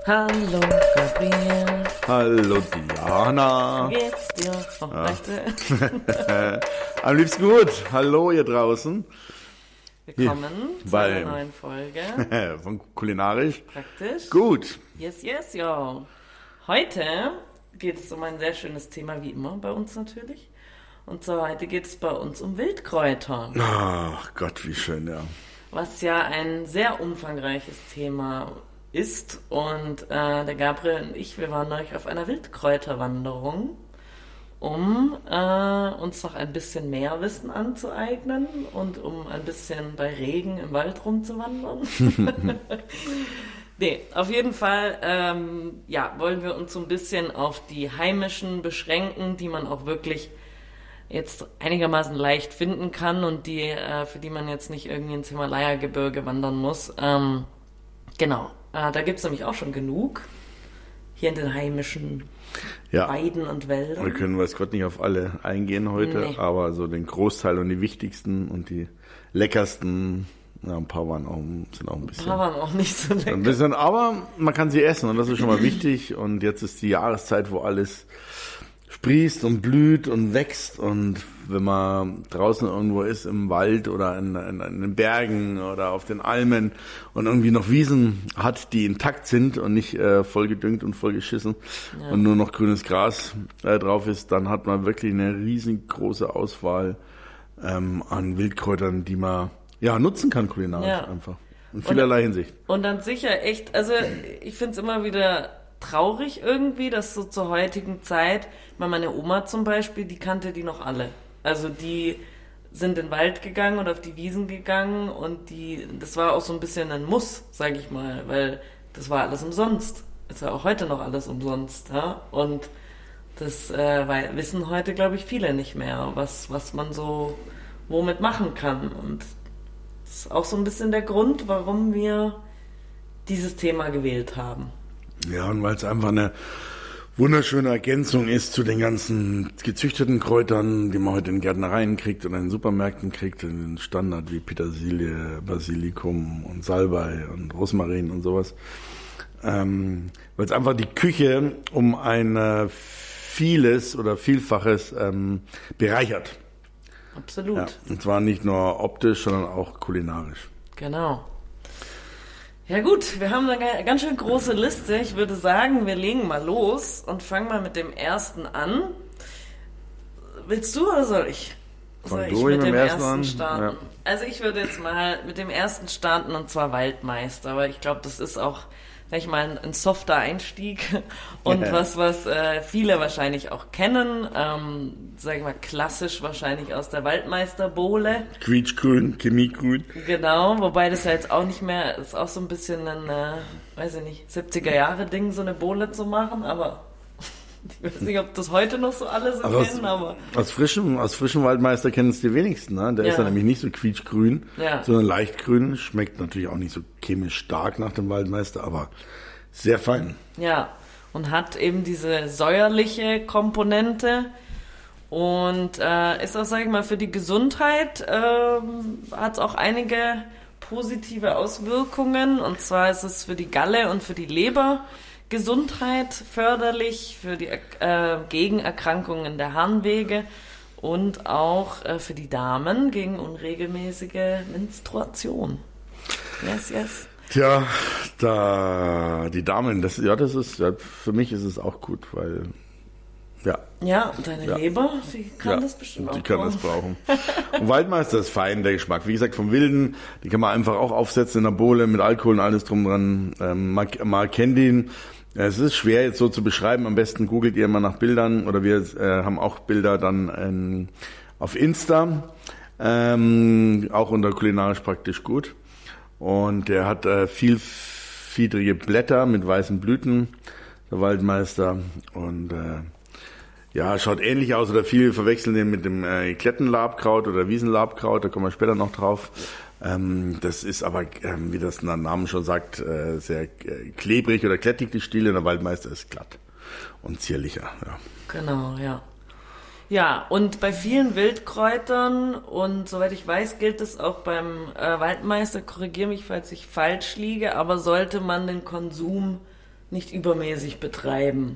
Hallo Gabriel. Hallo Diana. Wie geht's dir? Am liebsten gut. Hallo ihr draußen. Willkommen zu einer neuen Folge. Von Kulinarisch. Praktisch. Gut. Yes, ja. Heute geht es um ein sehr schönes Thema, wie immer bei uns natürlich. Und zwar heute geht es bei uns um Wildkräuter. Ach Gott, wie schön, ja. Was ja ein sehr umfangreiches Thema ist. Und der Gabriel und ich, wir waren neulich auf einer Wildkräuterwanderung, um uns noch ein bisschen mehr Wissen anzueignen und um ein bisschen bei Regen im Wald rumzuwandern. Nee, auf jeden Fall wollen wir uns so ein bisschen auf die heimischen beschränken, die man auch wirklich jetzt einigermaßen leicht finden kann und die für die man jetzt nicht irgendwie ins Himalaya-Gebirge wandern muss. Genau, da gibt es nämlich auch schon genug, hier in den heimischen Weiden und Wäldern. Wir können weiß Gott nicht auf alle eingehen heute, aber so den Großteil und die wichtigsten und die leckersten, ja, ein paar sind auch ein bisschen. Ein paar waren auch nicht so lecker. Ein bisschen, aber man kann sie essen und das ist schon mal wichtig. Und jetzt ist die Jahreszeit, wo alles sprießt und blüht und wächst, und wenn man draußen irgendwo ist im Wald oder in den Bergen oder auf den Almen und irgendwie noch Wiesen hat, die intakt sind und nicht voll gedüngt und voll geschissen und nur noch grünes Gras drauf ist, dann hat man wirklich eine riesengroße Auswahl an Wildkräutern, die man nutzen kann kulinarisch einfach. In vielerlei Hinsicht. Und dann sicher echt, also ich finde es immer wieder traurig irgendwie, dass so zur heutigen Zeit, weil meine Oma zum Beispiel, die kannte die noch alle. Also die sind in den Wald gegangen oder auf die Wiesen gegangen und das war auch so ein bisschen ein Muss, sage ich mal, weil das war alles umsonst. Ist ja auch heute noch alles umsonst, ja? Und das wissen heute, glaube ich, viele nicht mehr, was man so womit machen kann. Und das ist auch so ein bisschen der Grund, warum wir dieses Thema gewählt haben. Ja, und weil es einfach eine wunderschöne Ergänzung ist zu den ganzen gezüchteten Kräutern, die man heute in Gärtnereien kriegt oder in Supermärkten kriegt, in den Standard wie Petersilie, Basilikum und Salbei und Rosmarin und sowas. Weil es einfach die Küche um ein vieles oder Vielfaches bereichert. Absolut. Ja, und zwar nicht nur optisch, sondern auch kulinarisch. Genau. Ja gut, wir haben eine ganz schön große Liste. Ich würde sagen, wir legen mal los und fangen mal mit dem ersten an. Willst du oder soll ich? Soll ich mit dem ersten starten? Ja. Also ich würde jetzt mal mit dem ersten starten, und zwar Waldmeister. Aber ich glaube, das ist auch, sag ich mal, ein softer Einstieg und was viele wahrscheinlich auch kennen, sag ich mal, klassisch wahrscheinlich aus der Waldmeisterbohle. Quietschgrün, Chemiegrün. Genau, wobei das ja jetzt auch nicht mehr, ist auch so ein bisschen ein, weiß ich nicht, 70er-Jahre-Ding, so eine Bohle zu machen, aber ich weiß nicht, ob das heute noch so alle so kennen, aber... Aus frischen Waldmeister kennen es die wenigsten, ne? Der ist ja nämlich nicht so quietschgrün, sondern leicht grün. Schmeckt natürlich auch nicht so chemisch stark nach dem Waldmeister, aber sehr fein. Ja, und hat eben diese säuerliche Komponente und ist auch, sag ich mal, für die Gesundheit hat es auch einige positive Auswirkungen, und zwar ist es für die Galle und für die Leber Gesundheit förderlich, für die Gegenerkrankungen der Harnwege und auch für die Damen gegen unregelmäßige Menstruation. Yes. Tja, die Damen, für mich ist es auch gut, weil Ja, und deine Leber, die kann das bestimmt auch. Die kann das brauchen. Und Waldmeister ist fein, der Geschmack. Wie gesagt, vom Wilden, die kann man einfach auch aufsetzen in der Bohle mit Alkohol und alles drum dran. Man kennt ihn. Es ist schwer jetzt so zu beschreiben. Am besten googelt ihr mal nach Bildern, oder wir haben auch Bilder dann auf Insta, auch unter kulinarisch praktisch gut. Und der hat vielfiedrige Blätter mit weißen Blüten, der Waldmeister. Und schaut ähnlich aus, oder viele verwechseln den mit dem Klettenlabkraut oder Wiesenlabkraut, da kommen wir später noch drauf. Das ist aber, wie das der Name schon sagt, sehr klebrig oder klettig, die Stiele. Der Waldmeister ist glatt und zierlicher. Ja. Genau, ja. Ja, und bei vielen Wildkräutern, und soweit ich weiß, gilt es auch beim Waldmeister, korrigiere mich, falls ich falsch liege, aber sollte man den Konsum nicht übermäßig betreiben.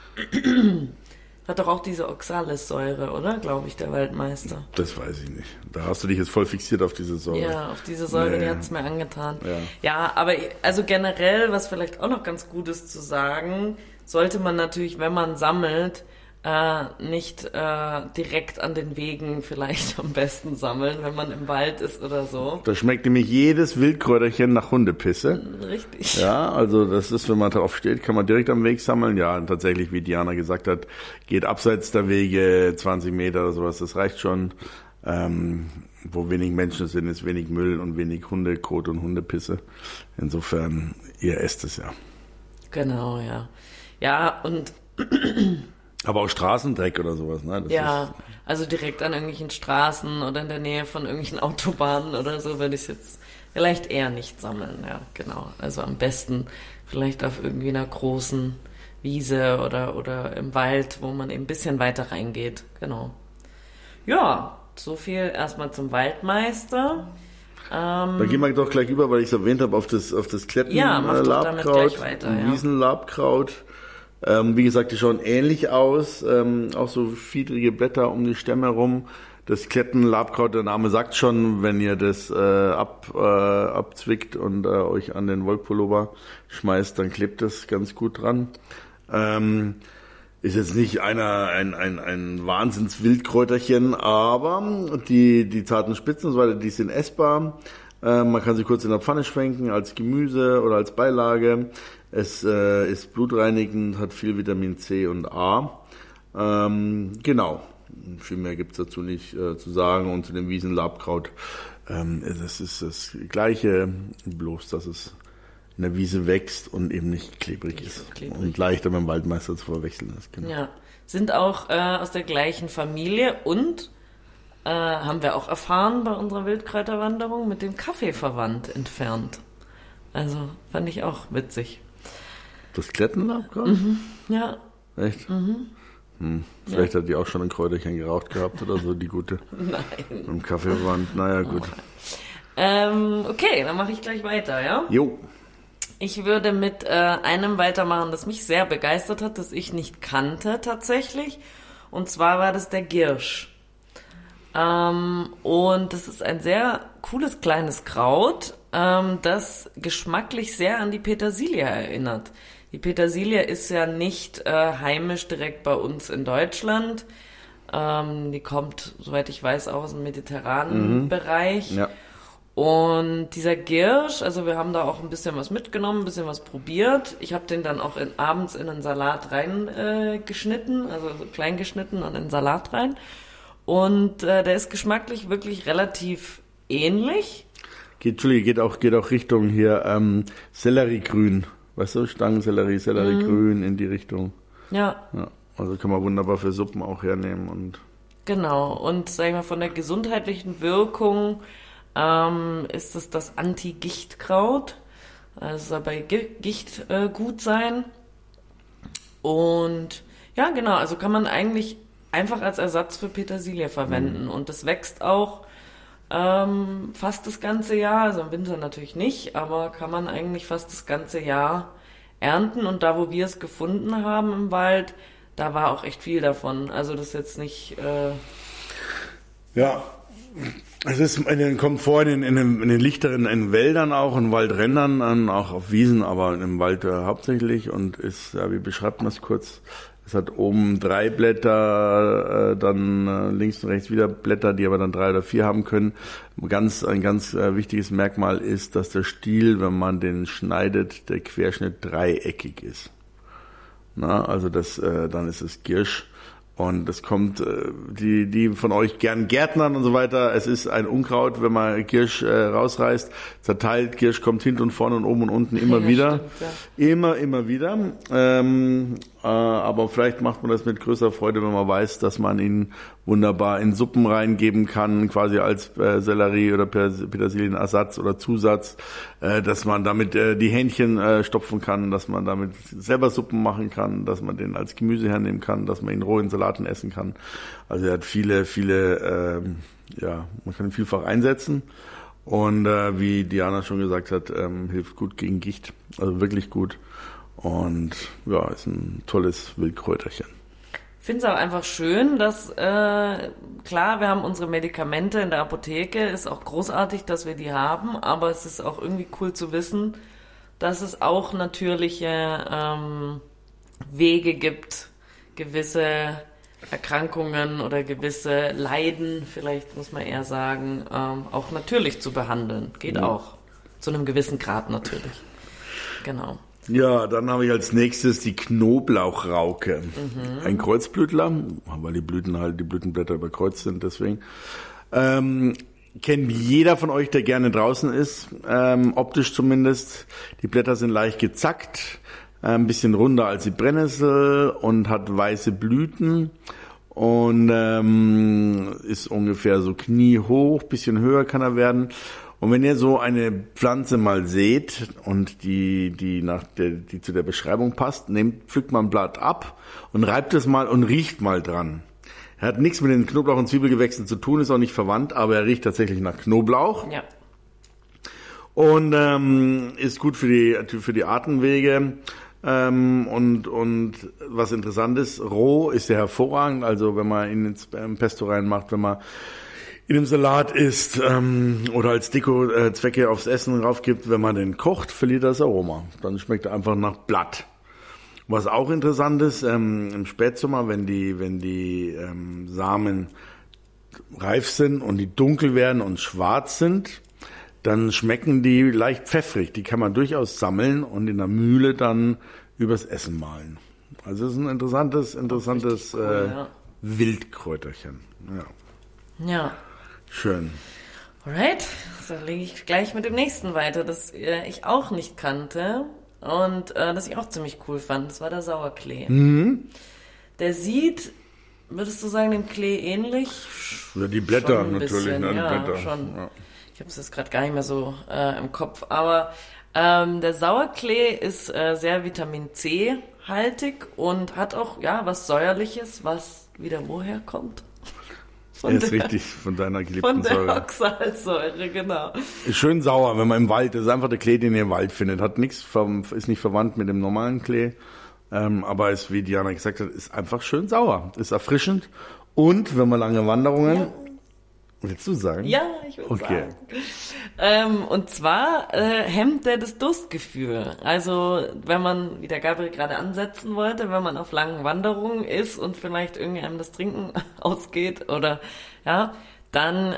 Hat doch auch diese Oxalissäure, oder? Glaube ich, der Waldmeister. Das weiß ich nicht. Da hast du dich jetzt voll fixiert auf diese Säure. Ja, auf diese Säure, die hat's mir angetan. Ja. Ja, aber also generell, was vielleicht auch noch ganz gut ist zu sagen, sollte man natürlich, wenn man sammelt, nicht direkt an den Wegen vielleicht am besten sammeln, wenn man im Wald ist oder so. Da schmeckt nämlich jedes Wildkräuterchen nach Hundepisse. Richtig. Ja, also das ist, wenn man drauf steht, kann man direkt am Weg sammeln. Ja, und tatsächlich, wie Diana gesagt hat, geht abseits der Wege 20 Meter oder sowas, das reicht schon. Wo wenig Menschen sind, ist wenig Müll und wenig Hundekot und Hundepisse. Insofern, ihr esst es ja. Genau, ja. Ja, und aber auch Straßendreck oder sowas, ne? Das ja, also direkt an irgendwelchen Straßen oder in der Nähe von irgendwelchen Autobahnen oder so würde ich es jetzt vielleicht eher nicht sammeln, ja, genau. Also am besten vielleicht auf irgendwie einer großen Wiese oder im Wald, wo man eben ein bisschen weiter reingeht, genau. Ja, so viel erstmal zum Waldmeister. Da gehen wir doch gleich über, weil ich es erwähnt habe, auf das Kleppenlabkraut, ja, Wiesenlabkraut. Wie gesagt, die schauen ähnlich aus, auch so fiedrige Blätter um die Stämme rum. Das Klettenlabkraut, der Name sagt schon, wenn ihr das abzwickt und euch an den Wollpullover schmeißt, dann klebt das ganz gut dran. Ist jetzt nicht ein Wahnsinns-Wildkräuterchen, aber die zarten Spitzen und so weiter, die sind essbar. Man kann sie kurz in der Pfanne schwenken, als Gemüse oder als Beilage. Es ist blutreinigend, hat viel Vitamin C und A. Genau. Viel mehr gibt's dazu nicht zu sagen. Und zu dem Wiesenlabkraut, das ist das Gleiche, bloß dass es in der Wiese wächst und eben nicht klebrig ist. Und leichter mit dem Waldmeister zu verwechseln ist. Genau. Ja, sind auch aus der gleichen Familie und haben wir auch erfahren bei unserer Wildkräuterwanderung, mit dem Kaffee verwandt entfernt. Also fand ich auch witzig. Das Klettenlabkraut? Mhm, ja. Echt? Mhm. Vielleicht hat die auch schon ein Kräuterchen geraucht gehabt oder so, die gute. Nein. Im Kaffeewand, naja, gut. Okay, dann mache ich gleich weiter, ja? Jo. Ich würde mit einem weitermachen, das mich sehr begeistert hat, das ich nicht kannte tatsächlich. Und zwar war das der Giersch. Und das ist ein sehr cooles kleines Kraut, das geschmacklich sehr an die Petersilie erinnert. Die Petersilie ist ja nicht heimisch direkt bei uns in Deutschland. Die kommt, soweit ich weiß, auch aus dem mediterranen Bereich. Ja. Und dieser Giersch, also wir haben da auch ein bisschen was mitgenommen, ein bisschen was probiert. Ich habe den dann auch abends in einen Salat reingeschnitten, also so klein geschnitten und in den Salat rein. Und der ist geschmacklich wirklich relativ ähnlich. Geht auch Richtung hier Selleriegrün. Weißt du, Stangensellerie, Selleriegrün in die Richtung. Ja. Also kann man wunderbar für Suppen auch hernehmen. Und genau. Und sag ich mal, von der gesundheitlichen Wirkung ist es das Anti-Gichtkraut. Also soll bei Gicht gut sein. Und ja, genau, also kann man eigentlich einfach als Ersatz für Petersilie verwenden. Und das wächst auch fast das ganze Jahr, also im Winter natürlich nicht, aber kann man eigentlich fast das ganze Jahr ernten. Und da, wo wir es gefunden haben im Wald, da war auch echt viel davon. Also das ist jetzt nicht... Ja, es kommt vor in den lichteren in Wäldern auch, in Waldrändern an, auch auf Wiesen, aber im Wald hauptsächlich und ist, ja, wie beschreibt man es kurz? Es hat oben 3 Blätter, dann links und rechts wieder Blätter, die aber dann 3 oder 4 haben können. Ein ganz wichtiges Merkmal ist, dass der Stiel, wenn man den schneidet, der Querschnitt dreieckig ist. Also dann ist es Giersch. Und das kommt, die von euch gern Gärtnern und so weiter, es ist ein Unkraut, wenn man Giersch rausreißt, zerteilt, Giersch kommt hinten und vorne und oben und unten immer wieder. Stimmt, ja. Immer wieder. Aber vielleicht macht man das mit größerer Freude, wenn man weiß, dass man ihn wunderbar in Suppen reingeben kann, quasi als Sellerie- oder Petersilienersatz oder Zusatz, dass man damit die Hähnchen stopfen kann, dass man damit selber Suppen machen kann, dass man den als Gemüse hernehmen kann, dass man ihn roh in Salaten essen kann. Also er hat viele, man kann ihn vielfach einsetzen. Und wie Diana schon gesagt hat, hilft gut gegen Gicht, also wirklich gut. Und ja, ist ein tolles Wildkräuterchen. Ich finde es auch einfach schön, dass, klar, wir haben unsere Medikamente in der Apotheke, ist auch großartig, dass wir die haben, aber es ist auch irgendwie cool zu wissen, dass es auch natürliche Wege gibt, gewisse Erkrankungen oder gewisse Leiden, vielleicht muss man eher sagen, auch natürlich zu behandeln. Geht auch. Zu einem gewissen Grad natürlich. Genau. Ja, dann habe ich als nächstes die Knoblauchrauke. Ein Kreuzblütler, weil die Blütenblätter überkreuzt sind, deswegen. Kennt jeder von euch, der gerne draußen ist, optisch zumindest. Die Blätter sind leicht gezackt, ein bisschen runder als die Brennnessel und hat weiße Blüten und ist ungefähr so kniehoch, bisschen höher kann er werden. Und wenn ihr so eine Pflanze mal seht und die zu der Beschreibung passt, pflückt man ein Blatt ab und reibt es mal und riecht mal dran. Er hat nichts mit den Knoblauch- und Zwiebelgewächsen zu tun, ist auch nicht verwandt, aber er riecht tatsächlich nach Knoblauch. Ja. Und ist gut für die Atemwege. Und was interessant ist, roh ist er hervorragend. Also wenn man ihn ins Pesto reinmacht, wenn man in einem Salat isst oder als Deko-Zwecke aufs Essen raufgibt, wenn man den kocht, verliert er das Aroma. Dann schmeckt er einfach nach Blatt. Was auch interessant ist, im Spätsommer, wenn die Samen reif sind und die dunkel werden und schwarz sind, dann schmecken die leicht pfeffrig. Die kann man durchaus sammeln und in der Mühle dann übers Essen mahlen. Also es ist ein interessantes cool, Wildkräuterchen. Ja. Schön. Alright, dann lege ich gleich mit dem nächsten weiter, das ich auch nicht kannte und das ich auch ziemlich cool fand. Das war der Sauerklee. Der sieht, würdest du sagen, dem Klee ähnlich? Oder die Blätter schon natürlich. Bisschen, Die Blätter. Schon. Ja. Ich habe es jetzt gerade gar nicht mehr so im Kopf, aber der Sauerklee ist sehr Vitamin C haltig und hat auch was Säuerliches, was wieder woher kommt. Ist richtig, von deiner geliebten Säure. Von der Oxalsäure, genau. Ist schön sauer, wenn man im Wald, das ist einfach der Klee, den ihr im Wald findet. Ist nicht verwandt mit dem normalen Klee, aber ist, wie Diana gesagt hat, ist einfach schön sauer. Ist erfrischend und wenn man lange Wanderungen... Ja. Willst du sagen? Ja, ich will sagen. Und zwar hemmt der das Durstgefühl. Also wenn man, wie der Gabriel gerade ansetzen wollte, wenn man auf langen Wanderungen ist und vielleicht irgendwie einem das Trinken ausgeht oder dann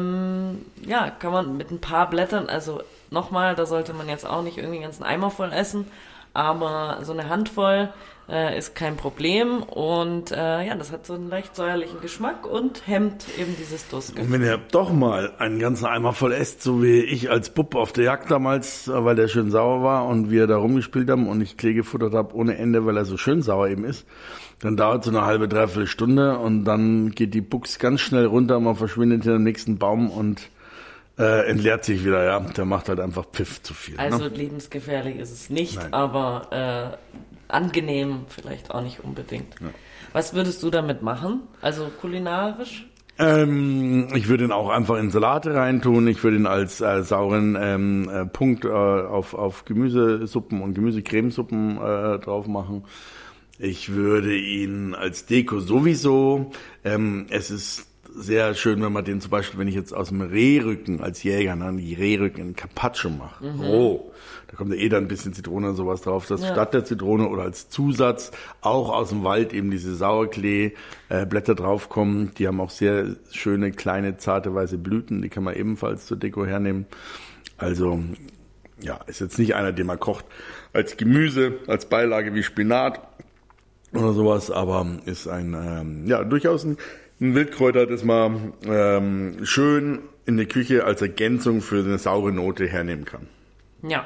kann man mit ein paar Blättern, also nochmal, da sollte man jetzt auch nicht irgendwie einen ganzen Eimer voll essen, aber so eine Handvoll ist kein Problem und das hat so einen leicht säuerlichen Geschmack und hemmt eben dieses Durstgefühl. Und wenn ihr doch mal einen ganzen Eimer voll esst, so wie ich als Bub auf der Jagd damals, weil der schön sauer war und wir da rumgespielt haben und ich Klee gefuttert habe ohne Ende, weil er so schön sauer eben ist, dann dauert so eine halbe, dreiviertel Stunde und dann geht die Buchs ganz schnell runter, man verschwindet in den nächsten Baum und entleert sich wieder, der macht halt einfach Pfiff zu viel. Also lebensgefährlich ist es nicht, nein. Aber angenehm vielleicht auch nicht unbedingt. Ja. Was würdest du damit machen? Also kulinarisch? Ich würde ihn auch einfach in Salate reintun. Ich würde ihn als sauren Punkt auf Gemüsesuppen und Gemüsecremesuppen drauf machen. Ich würde ihn als Deko sowieso. Es ist sehr schön, wenn man den zum Beispiel, wenn ich jetzt aus dem Rehrücken als Jäger, die Rehrücken in Carpaccio mache, roh, da kommt ja dann ein bisschen Zitrone und sowas drauf, das statt der Zitrone oder als Zusatz auch aus dem Wald eben diese Sauerklee-Blätter draufkommen, die haben auch sehr schöne, kleine, zarte, weiße Blüten, die kann man ebenfalls zur Deko hernehmen. Also, ist jetzt nicht einer, den man kocht als Gemüse, als Beilage wie Spinat oder sowas, aber ist ein, durchaus ein Wildkräuter, das man schön in der Küche als Ergänzung für eine saure Note hernehmen kann. Ja.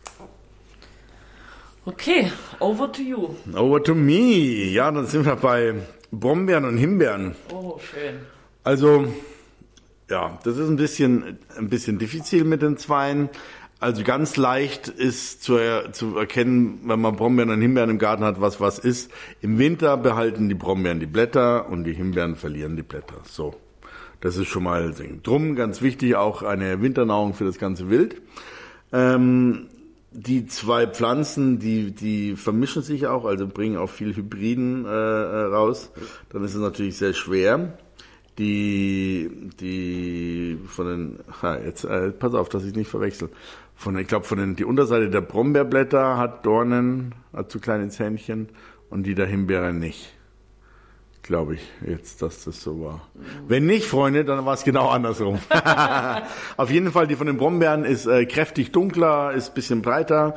Okay, over to you. Over to me. Ja, dann sind wir bei Brombeeren und Himbeeren. Oh, schön. Also, das ist ein bisschen diffizil mit den Zweien. Also ganz leicht ist zu erkennen, wenn man Brombeeren und Himbeeren im Garten hat, was ist. Im Winter behalten die Brombeeren die Blätter und die Himbeeren verlieren die Blätter. So, das ist schon mal drum ganz wichtig, auch eine Winternahrung für das ganze Wild. die zwei Pflanzen, die vermischen sich auch, also bringen auch viel Hybriden raus. Dann ist es natürlich sehr schwer. Die von den, jetzt pass auf, dass ich nicht verwechsel. Die Unterseite der Brombeerblätter hat Dornen, hat zu kleine Zähnchen und die der Himbeere nicht. Glaube ich jetzt, dass das so war. Wenn nicht, Freunde, dann war es genau andersrum. Auf jeden Fall, die von den Brombeeren ist kräftig dunkler, ist ein bisschen breiter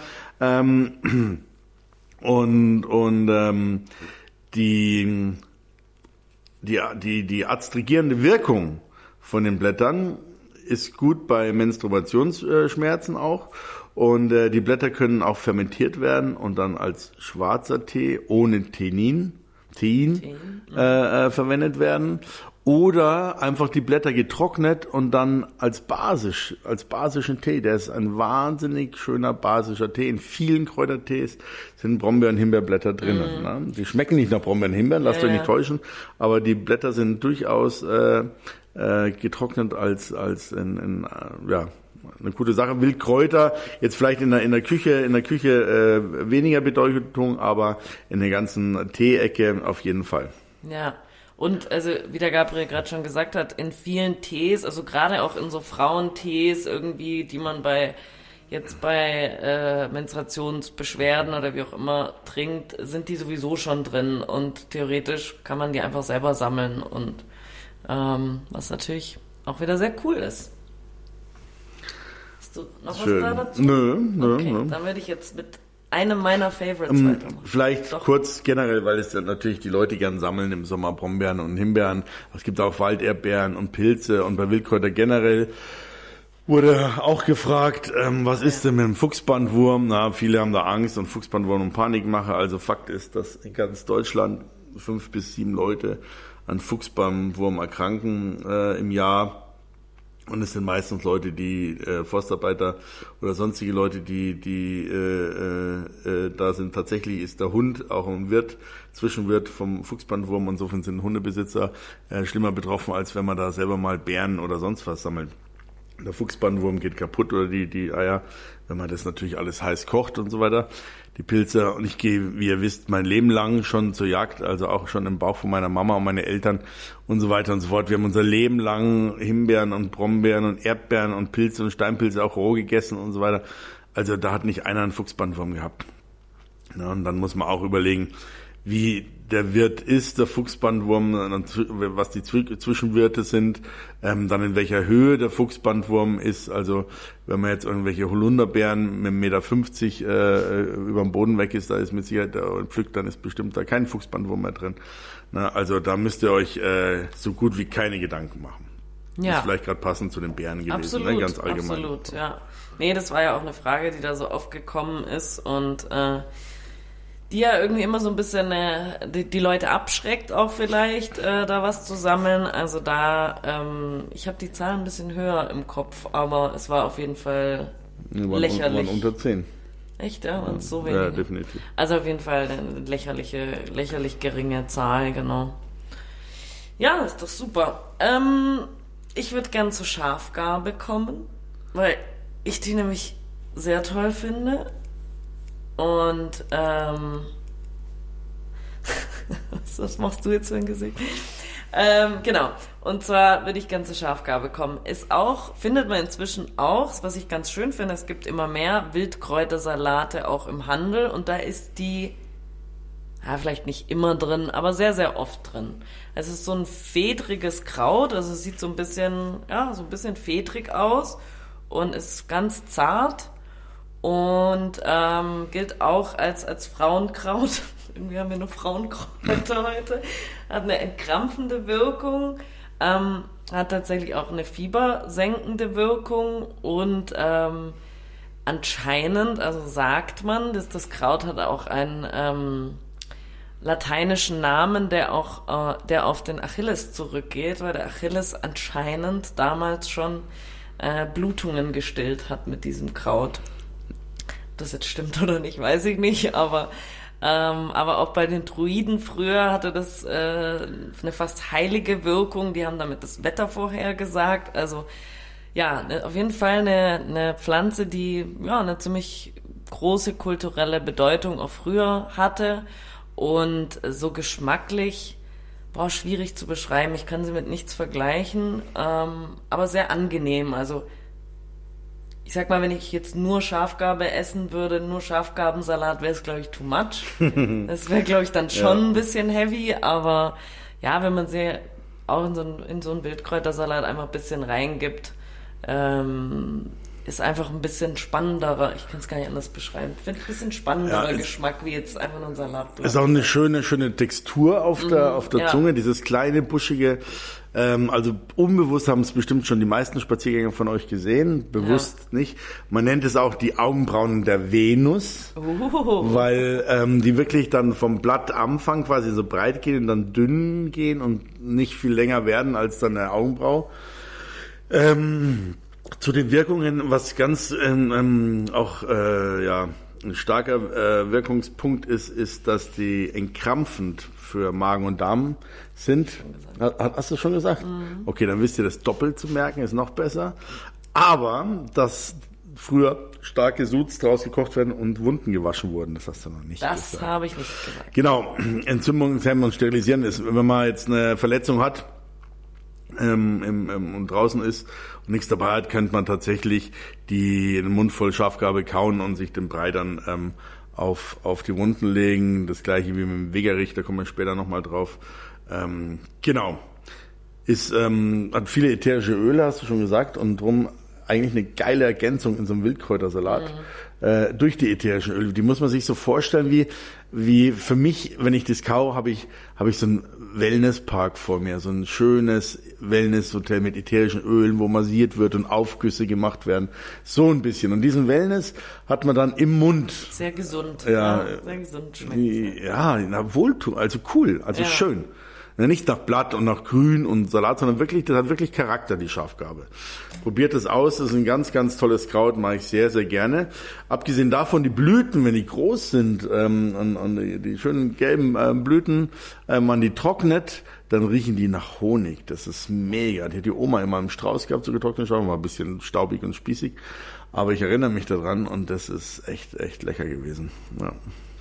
die adstringierende Wirkung von den Blättern ist gut bei Menstruationsschmerzen auch. Und die Blätter können auch fermentiert werden und dann als schwarzer Tee ohne Tein verwendet werden. Oder einfach die Blätter getrocknet und dann als basischen Tee. Der ist ein wahnsinnig schöner basischer Tee. In vielen Kräutertees sind Brombeer- und Himbeerblätter drinnen. Ne? Die schmecken nicht nach Brombeeren und Himbeeren, lasst euch nicht täuschen. Aber die Blätter sind durchaus getrocknet als eine gute Sache. Wildkräuter, jetzt vielleicht in der Küche weniger Bedeutung, aber in der ganzen Tee-Ecke auf jeden Fall. Ja. Und also, wie der Gabriel gerade schon gesagt hat, in vielen Tees, also gerade auch in so Frauentees irgendwie, die man bei Menstruationsbeschwerden oder wie auch immer trinkt, sind die sowieso schon drin und theoretisch kann man die einfach selber sammeln und was natürlich auch wieder sehr cool ist. Hast du noch was da dazu? Nö. Dann werde ich jetzt mit einem meiner Favorites weitermachen. Vielleicht kurz generell, weil es natürlich die Leute gern sammeln im Sommer Brombeeren und Himbeeren. Es gibt auch Walderdbeeren und Pilze und bei Wildkräuter generell wurde auch gefragt, was ist denn mit dem Fuchsbandwurm? Na, viele haben da Angst und Fuchsbandwurm und Panikmache. Also Fakt ist, dass in ganz Deutschland 5 bis 7 Leute an Fuchsbandwurm erkranken im Jahr. Und es sind meistens Leute, die Forstarbeiter oder sonstige Leute, die da sind. Tatsächlich ist der Hund auch ein Zwischenwirt vom Fuchsbandwurm. Insofern sind Hundebesitzer schlimmer betroffen, als wenn man da selber mal Beeren oder sonst was sammelt. Der Fuchsbandwurm geht kaputt oder die Eier, wenn man das natürlich alles heiß kocht und so weiter. Die Pilze, und ich gehe, wie ihr wisst, mein Leben lang schon zur Jagd, also auch schon im Bauch von meiner Mama und meine Eltern und so weiter und so fort. Wir haben unser Leben lang Himbeeren und Brombeeren und Erdbeeren und Pilze und Steinpilze auch roh gegessen und so weiter. Also da hat nicht einer einen Fuchsbandwurm gehabt. Ja, und dann muss man auch überlegen, wie der Wirt ist, der Fuchsbandwurm, was die Zwischenwirte sind, dann in welcher Höhe der Fuchsbandwurm ist. Also wenn man jetzt irgendwelche Holunderbeeren mit 1,50 Meter über dem Boden weg ist, da ist mit Sicherheit pflückt, dann ist bestimmt da kein Fuchsbandwurm mehr drin. Na, also da müsst ihr euch so gut wie keine Gedanken machen. Ja. Das ist vielleicht gerade passend zu den Beeren gewesen, absolut, ne? Ganz allgemein. Absolut, ja. Nee, das war ja auch eine Frage, die da so aufgekommen ist und die ja irgendwie immer so ein bisschen die Leute abschreckt auch vielleicht, da was zu sammeln. Also da, ich habe die Zahlen ein bisschen höher im Kopf, aber es war auf jeden Fall lächerlich. Waren unter 10. Echt, ja? Waren es so wenige? Ja, definitiv. Also auf jeden Fall eine lächerlich geringe Zahl, genau. Ja, ist doch super. Ich würde gern zur Schafgarbe kommen, weil ich die nämlich sehr toll finde. Und was machst du jetzt für ein Gesicht? Genau. Und zwar würde ich gerne zur Schafgarbe kommen. Findet man inzwischen auch, was ich ganz schön finde, es gibt immer mehr Wildkräutersalate auch im Handel und da ist die, vielleicht nicht immer drin, aber sehr, sehr oft drin. Es ist so ein fedriges Kraut, also es sieht so ein bisschen fedrig aus und ist ganz zart. Und gilt auch als Frauenkraut. Irgendwie haben wir nur Frauenkräuter heute. Hat eine entkrampfende Wirkung, hat tatsächlich auch eine fiebersenkende Wirkung und anscheinend, also sagt man, dass das Kraut hat auch einen lateinischen Namen, der auf den Achilles zurückgeht, weil der Achilles anscheinend damals schon Blutungen gestillt hat mit diesem Kraut. Ob das jetzt stimmt oder nicht, weiß ich nicht, aber auch bei den Druiden früher hatte das eine fast heilige Wirkung, die haben damit das Wetter vorhergesagt, also ja, auf jeden Fall eine Pflanze, die eine ziemlich große kulturelle Bedeutung auch früher hatte und so geschmacklich, schwierig zu beschreiben. Ich kann sie mit nichts vergleichen, aber sehr angenehm. Also ich sag mal, wenn ich jetzt nur Schafgarbe essen würde, nur Schafgarbensalat, wäre es, glaube ich, too much. Das wäre, glaube ich, dann schon ein bisschen heavy, aber ja, wenn man sie auch in so einen Wildkräutersalat einfach ein bisschen reingibt, ist einfach ein bisschen spannenderer, ich kann es gar nicht anders beschreiben, ich finde ein bisschen spannenderer Geschmack, wie jetzt einfach nur ein Salatblatt. Ist auch eine schöne Textur auf der Zunge, dieses kleine, buschige, also unbewusst haben es bestimmt schon die meisten Spaziergänger von euch gesehen, bewusst nicht. Man nennt es auch die Augenbrauen der Venus, weil die wirklich dann vom Blattanfang quasi so breit gehen und dann dünn gehen und nicht viel länger werden als dann eine Augenbrau. Zu den Wirkungen, was ganz auch ein starker Wirkungspunkt ist, dass die entkrampfend für Magen und Darm sind. Hast du schon gesagt? Mhm. Okay, dann wisst ihr, das doppelt zu merken ist noch besser. Aber dass früher starke Suds draus gekocht werden und Wunden gewaschen wurden, das hast du noch nicht gesagt. Das habe ich nicht gesagt. Genau, Entzündungshemmen und Sterilisieren ist, wenn man jetzt eine Verletzung hat, und draußen ist und nichts dabei hat, könnte man tatsächlich den Mund voll Schafgarbe kauen und sich den Brei dann auf die Wunden legen. Das gleiche wie mit dem Wegerich, da kommen wir später nochmal drauf. Genau. Hat viele ätherische Öle, hast du schon gesagt, und drum eigentlich eine geile Ergänzung in so einem Wildkräutersalat. Durch die ätherischen Öle. Die muss man sich so vorstellen wie für mich, wenn ich das kau, habe ich so einen Wellnesspark vor mir, so ein schönes Wellnesshotel mit ätherischen Ölen, wo massiert wird und Aufgüsse gemacht werden. So ein bisschen. Und diesen Wellness hat man dann im Mund. Sehr gesund. Ja, sehr gesund schmeckt. Ja, wohltuend, also cool, also schön. Nicht nach Blatt und nach Grün und Salat, sondern wirklich, das hat wirklich Charakter, die Schafgarbe. Probiert es aus, das ist ein ganz, ganz tolles Kraut, mache ich sehr, sehr gerne. Abgesehen davon, die Blüten, wenn die groß sind und die schönen gelben Blüten, man die trocknet, dann riechen die nach Honig. Das ist mega. Die hat die Oma immer im Strauß gehabt, so getrocknet, war ein bisschen staubig und spießig. Aber ich erinnere mich daran und das ist echt, echt lecker gewesen. Ja.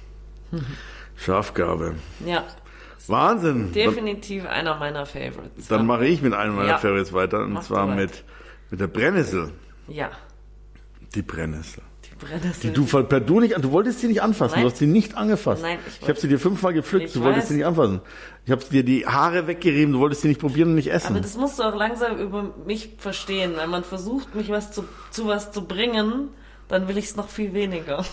Schafgarbe. Ja. Wahnsinn. Definitiv einer meiner Favorites. Dann mache ich mit einem meiner Favorites weiter, und zwar mit der Brennnessel. Ja. Die Brennnessel. Brennnessel. Du wolltest sie nicht anfassen, Nein. Du hast sie nicht angefasst. Nein, ich habe sie dir 5-mal gepflückt, du wolltest sie nicht anfassen. Ich habe dir die Haare weggerieben, du wolltest sie nicht probieren und nicht essen. Aber das musst du auch langsam über mich verstehen, wenn man versucht, mich zu was zu bringen, dann will ich es noch viel weniger.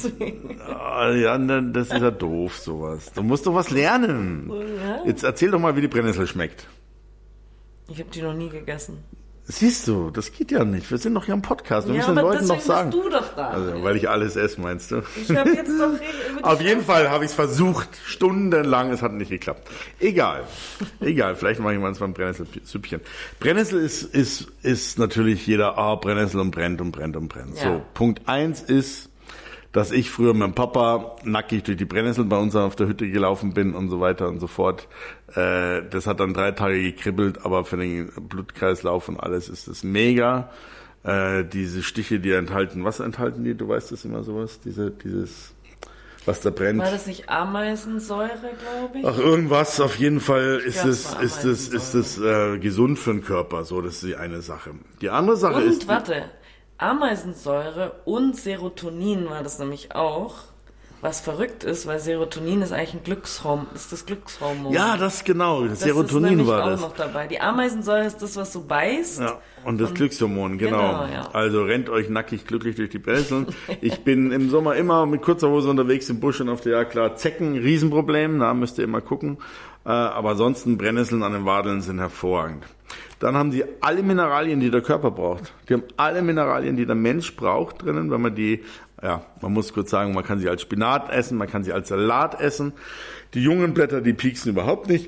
Ja, das ist ja doof, sowas. Du musst doch was lernen. Ja. Jetzt erzähl doch mal, wie die Brennnessel schmeckt. Ich habe die noch nie gegessen. Siehst du, das geht ja nicht. Wir sind doch hier am Podcast. Wir müssen den Leuten noch sagen. Bist du doch da. Also, weil ich alles esse, meinst du? Ich habe jetzt doch Auf jeden Fall habe ich es versucht, stundenlang. Es hat nicht geklappt. Egal. Vielleicht mache ich mal ein Brennnesselsüppchen. Brennnessel ist natürlich jeder, Brennnessel und brennt. Ja. So, Punkt 1 ist, dass ich früher mit meinem Papa nackig durch die Brennnessel bei uns auf der Hütte gelaufen bin und so weiter und so fort. Das hat dann 3 Tage gekribbelt, aber für den Blutkreislauf und alles ist es mega. Diese Stiche, die enthalten, was enthalten die? Du weißt das immer sowas? Dieses, was da brennt. War das nicht Ameisensäure, glaube ich? Ach, irgendwas. Auf jeden Fall ist es gesund für den Körper. So, das ist die eine Sache. Die andere Sache ist... Ameisensäure und Serotonin war das nämlich auch, was verrückt ist, weil Serotonin ist eigentlich ein Glückshormon, ist das Glückshormon. Ja, das genau, das Serotonin war das. Das ist auch noch dabei. Die Ameisensäure ist das, was du beißt. Ja, und das Glückshormon, genau. Ja. Also rennt euch nackig glücklich durch die Brennnesseln. Ich bin im Sommer immer mit kurzer Hose unterwegs im Busch und auf der Jagd, klar, Zecken, Riesenproblem, da müsst ihr immer gucken. Aber ansonsten Brennnesseln an den Wadeln sind hervorragend. Dann haben die alle Mineralien, die der Körper braucht. Die haben alle Mineralien, die der Mensch braucht drinnen, wenn man die, man muss kurz sagen, man kann sie als Spinat essen, man kann sie als Salat essen. Die jungen Blätter, die pieksen überhaupt nicht.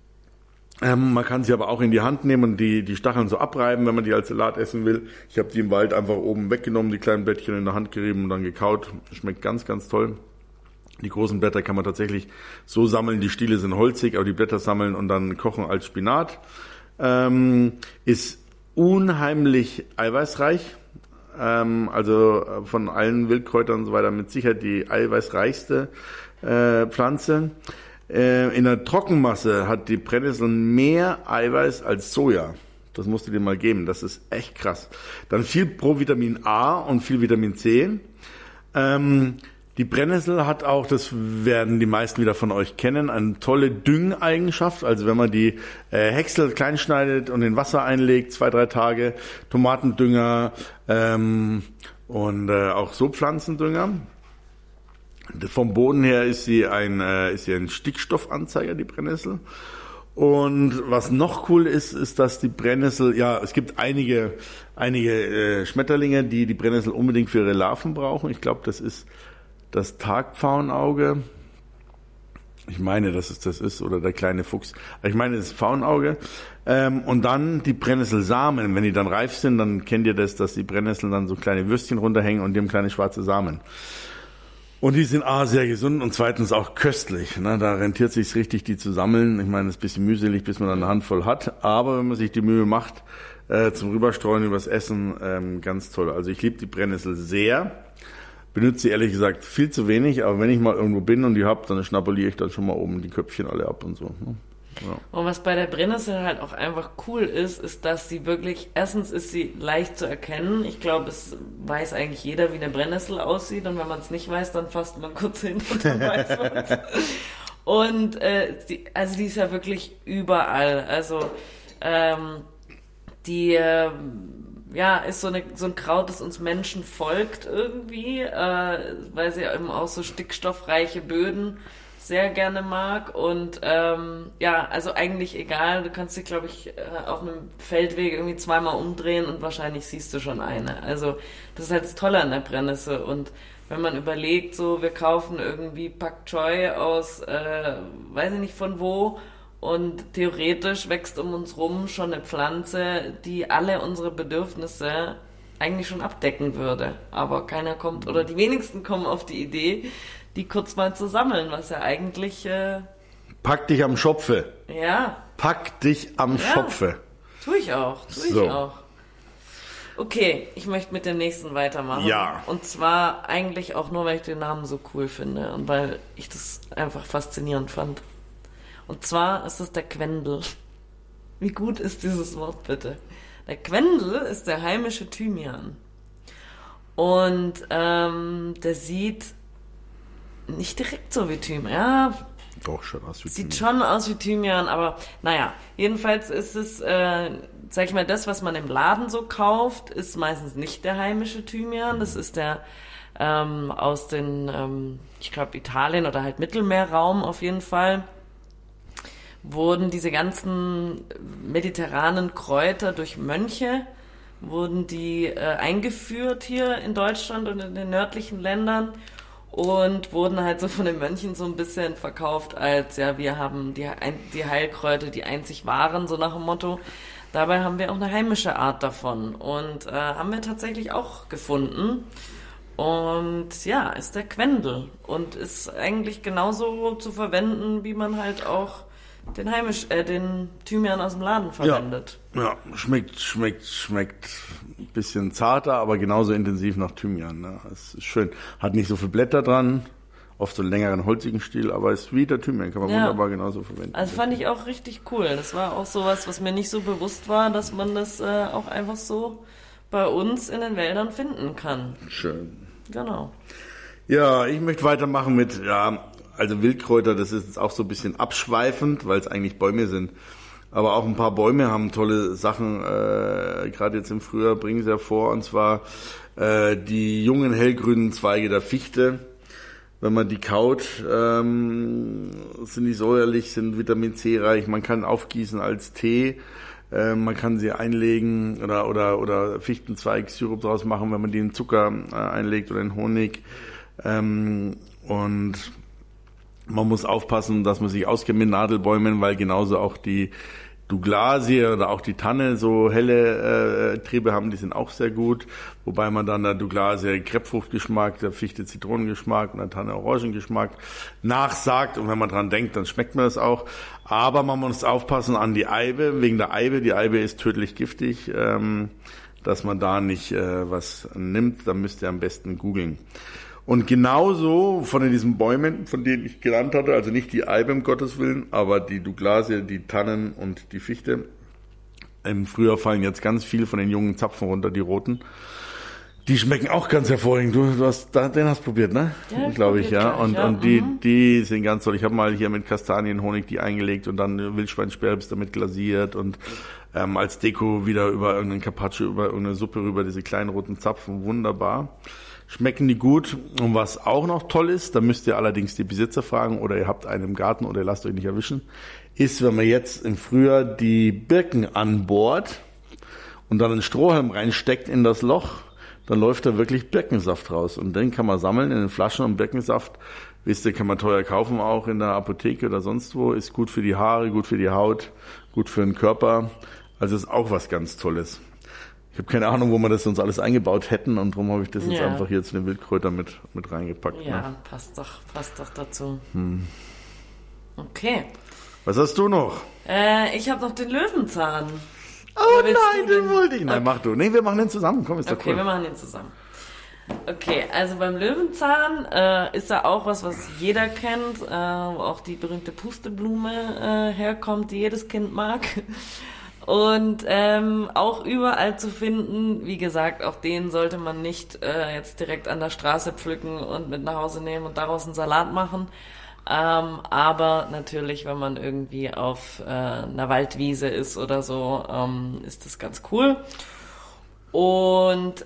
Man kann sie aber auch in die Hand nehmen und die Stacheln so abreiben, wenn man die als Salat essen will. Ich habe die im Wald einfach oben weggenommen, die kleinen Blättchen in der Hand gerieben und dann gekaut. Schmeckt ganz, ganz toll. Die großen Blätter kann man tatsächlich so sammeln, die Stiele sind holzig, aber die Blätter sammeln und dann kochen als Spinat. Ist unheimlich eiweißreich, also von allen Wildkräutern und so weiter mit Sicherheit die eiweißreichste Pflanze. In der Trockenmasse hat die Brennnessel mehr Eiweiß als Soja. Das musst du dir mal geben, das ist echt krass. Dann viel Provitamin A und viel Vitamin C. Die Brennnessel hat auch, das werden die meisten wieder von euch kennen, eine tolle Düngeigenschaft. Also wenn man die Häcksel klein schneidet und in Wasser einlegt, 2-3 Tage, Tomatendünger und auch so Pflanzendünger. Vom Boden her ist sie ein Stickstoffanzeiger, die Brennnessel. Und was noch cool ist, dass die Brennnessel, ja, es gibt einige Schmetterlinge, die Brennnessel unbedingt für ihre Larven brauchen. Ich glaube, das ist das Tagpfauenauge. Ich meine, dass es das ist, oder der kleine Fuchs. Ich meine, das ist Pfauenauge. Und dann die Brennnesselsamen. Wenn die dann reif sind, dann kennt ihr das, dass die Brennnesseln dann so kleine Würstchen runterhängen und die haben kleine schwarze Samen. Und die sind sehr gesund und zweitens auch köstlich. Ne? Da rentiert sich's richtig, die zu sammeln. Ich meine, es ist ein bisschen mühselig, bis man dann eine Handvoll hat. Aber wenn man sich die Mühe macht, zum Rüberstreuen übers Essen, ganz toll. Also ich liebe die Brennnessel sehr. Benutze sie ehrlich gesagt viel zu wenig. Aber wenn ich mal irgendwo bin und die hab, dann schnabuliere ich dann schon mal oben die Köpfchen alle ab und so. Ne? Ja. Und was bei der Brennnessel halt auch einfach cool ist, dass sie wirklich, erstens ist sie leicht zu erkennen. Ich glaube, es weiß eigentlich jeder, wie eine Brennnessel aussieht. Und wenn man es nicht weiß, dann fasst man kurz hin und dann weiß man es. Und die ist ja wirklich überall. Also ist so ein Kraut, das uns Menschen folgt irgendwie, weil sie eben auch so stickstoffreiche Böden sehr gerne mag und also eigentlich egal, du kannst dich, glaube ich, auf einem Feldweg irgendwie zweimal umdrehen und wahrscheinlich siehst du schon eine. Also das ist halt das Tolle an der Brennnessel und wenn man überlegt, so wir kaufen irgendwie Pak Choi aus, weiß ich nicht von wo und theoretisch wächst um uns rum schon eine Pflanze, die alle unsere Bedürfnisse eigentlich schon abdecken würde. Aber keiner kommt oder die wenigsten kommen auf die Idee, die kurz mal zu sammeln, was ja eigentlich... Pack dich am Schopfe. Ja. Pack dich am Schopfe. Tue ich auch. Okay, ich möchte mit dem nächsten weitermachen. Ja. Und zwar eigentlich auch nur, weil ich den Namen so cool finde und weil ich das einfach faszinierend fand. Und zwar ist es der Quendel. Wie gut ist dieses Wort bitte? Der Quendel ist der heimische Thymian. Und der sieht nicht direkt so wie Thymian. Ja, doch, schon aus wie Thymian. Sieht schon aus wie Thymian, aber naja, jedenfalls ist es, sag ich mal, das, was man im Laden so kauft, ist meistens nicht der heimische Thymian. Das ist der aus den, ich glaube, Italien oder halt Mittelmeerraum auf jeden Fall. Wurden diese ganzen mediterranen Kräuter durch Mönche, wurden die eingeführt hier in Deutschland und in den nördlichen Ländern und wurden halt so von den Mönchen so ein bisschen verkauft als, ja, wir haben die Heilkräuter, die einzig wahren, so nach dem Motto. Dabei haben wir auch eine heimische Art davon und haben wir tatsächlich auch gefunden. Und ja, ist der Quendel und ist eigentlich genauso zu verwenden, wie man halt auch den Thymian aus dem Laden verwendet. Ja, schmeckt ein bisschen zarter, aber genauso intensiv nach Thymian. Ne? Es ist schön. Hat nicht so viele Blätter dran, oft so einen längeren, holzigen Stiel, aber ist wie der Thymian, kann man wunderbar genauso verwenden. Also fand ich auch richtig cool. Das war auch sowas, was mir nicht so bewusst war, dass man das auch einfach so bei uns in den Wäldern finden kann. Schön. Genau. Ja, ich möchte weitermachen mit, also Wildkräuter, das ist jetzt auch so ein bisschen abschweifend, weil es eigentlich Bäume sind. Aber auch ein paar Bäume haben tolle Sachen, gerade jetzt im Frühjahr bringen sie hervor, und zwar die jungen hellgrünen Zweige der Fichte. Wenn man die kaut, sind die säuerlich, sind Vitamin C reich, man kann aufgießen als Tee, man kann sie einlegen oder Fichtenzweig-Sirup draus machen, wenn man die in Zucker einlegt oder in Honig. Und man muss aufpassen, dass man sich auskennt mit Nadelbäumen, weil genauso auch die Douglasie oder auch die Tanne so helle Triebe haben, die sind auch sehr gut. Wobei man dann der Douglasie Grapefruchtgeschmack, der Fichte Zitronengeschmack und der Tanne Orangengeschmack nachsagt. Und wenn man dran denkt, dann schmeckt man das auch. Aber man muss aufpassen an die Eibe, wegen der Eibe. Die Eibe ist tödlich giftig. dass man da nicht was nimmt. Da müsst ihr am besten googeln. Und genauso von diesen Bäumen, von denen ich genannt hatte, also nicht die Eibe, um Gottes Willen, aber die Douglasie, die Tannen und die Fichte. Im Frühjahr fallen jetzt ganz viel von den jungen Zapfen runter, die roten. Die schmecken auch ganz hervorragend. Den hast du probiert, ne? Ja, glaube ich, ja. Gleich, und die sind ganz toll. Ich habe mal hier mit Kastanienhonig die eingelegt und dann Wildschweinspärbs damit glasiert und als Deko wieder über irgendeinen Carpaccio, über irgendeine Suppe rüber, diese kleinen roten Zapfen. Wunderbar. Schmecken die gut. Und was auch noch toll ist, da müsst ihr allerdings die Besitzer fragen oder ihr habt einen im Garten oder ihr lasst euch nicht erwischen, ist, wenn man jetzt im Frühjahr die Birken anbohrt und dann einen Strohhalm reinsteckt in das Loch, dann läuft da wirklich Birkensaft raus. Und den kann man sammeln in den Flaschen. Und Birkensaft, wisst ihr, kann man teuer kaufen, auch in der Apotheke oder sonst wo. Ist gut für die Haare, gut für die Haut, gut für den Körper. Also ist auch was ganz Tolles. Ich habe keine Ahnung, wo wir das sonst alles eingebaut hätten. Und darum habe ich das jetzt einfach hier zu den Wildkräutern mit reingepackt. Ja, ne? passt doch dazu. Okay. Was hast du noch? Ich habe noch den Löwenzahn. Oh nein, den wollte ich. Nein, mach du. Nee, wir machen den zusammen. Komm, ist doch cool. Okay, wir machen den zusammen. Okay, also beim Löwenzahn ist da auch was jeder kennt, wo auch die berühmte Pusteblume herkommt, die jedes Kind mag. Und auch überall zu finden, wie gesagt, auch den sollte man nicht jetzt direkt an der Straße pflücken und mit nach Hause nehmen und daraus einen Salat machen. Aber natürlich, wenn man irgendwie auf einer Waldwiese ist oder so, ist das ganz cool. Und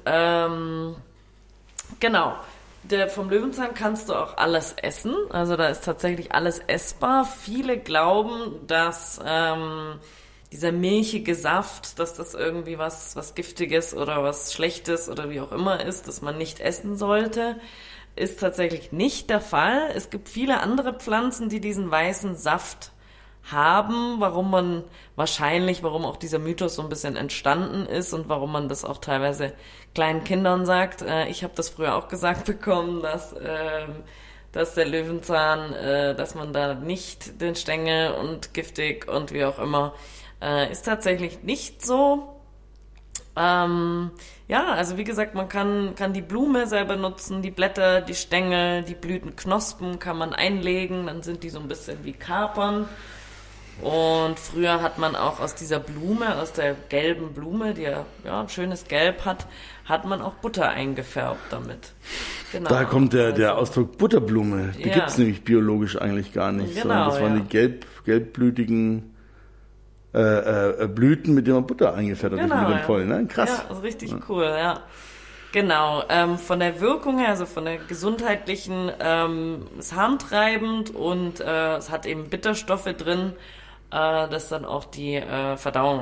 genau, vom Löwenzahn kannst du auch alles essen. Also da ist tatsächlich alles essbar. Viele glauben, dass dieser milchige Saft, dass das irgendwie was Giftiges oder was Schlechtes oder wie auch immer ist, dass man nicht essen sollte. Ist tatsächlich nicht der Fall. Es gibt viele andere Pflanzen, die diesen weißen Saft haben, warum auch dieser Mythos so ein bisschen entstanden ist und warum man das auch teilweise kleinen Kindern sagt. Ich habe das früher auch gesagt bekommen, dass der Löwenzahn, dass man da nicht den Stängel und giftig und wie auch immer, ist tatsächlich nicht so. Also wie gesagt, man kann die Blume selber nutzen, die Blätter, die Stängel, die Blütenknospen kann man einlegen, dann sind die so ein bisschen wie Kapern. Und früher hat man auch aus dieser Blume, aus der gelben Blume, die ja ein schönes Gelb hat man auch Butter eingefärbt damit. Genau. Da kommt der Ausdruck Butterblume. Die gibt's nämlich biologisch eigentlich gar nicht. Genau, das waren die gelbblütigen Blüten, mit denen man Butter eingefärbt hat, mit dem Pollen. Ne? Krass. Ja, also richtig cool, ja. Genau, von der Wirkung her, also von der gesundheitlichen, ist harntreibend und es hat eben Bitterstoffe drin, das dann auch die Verdauung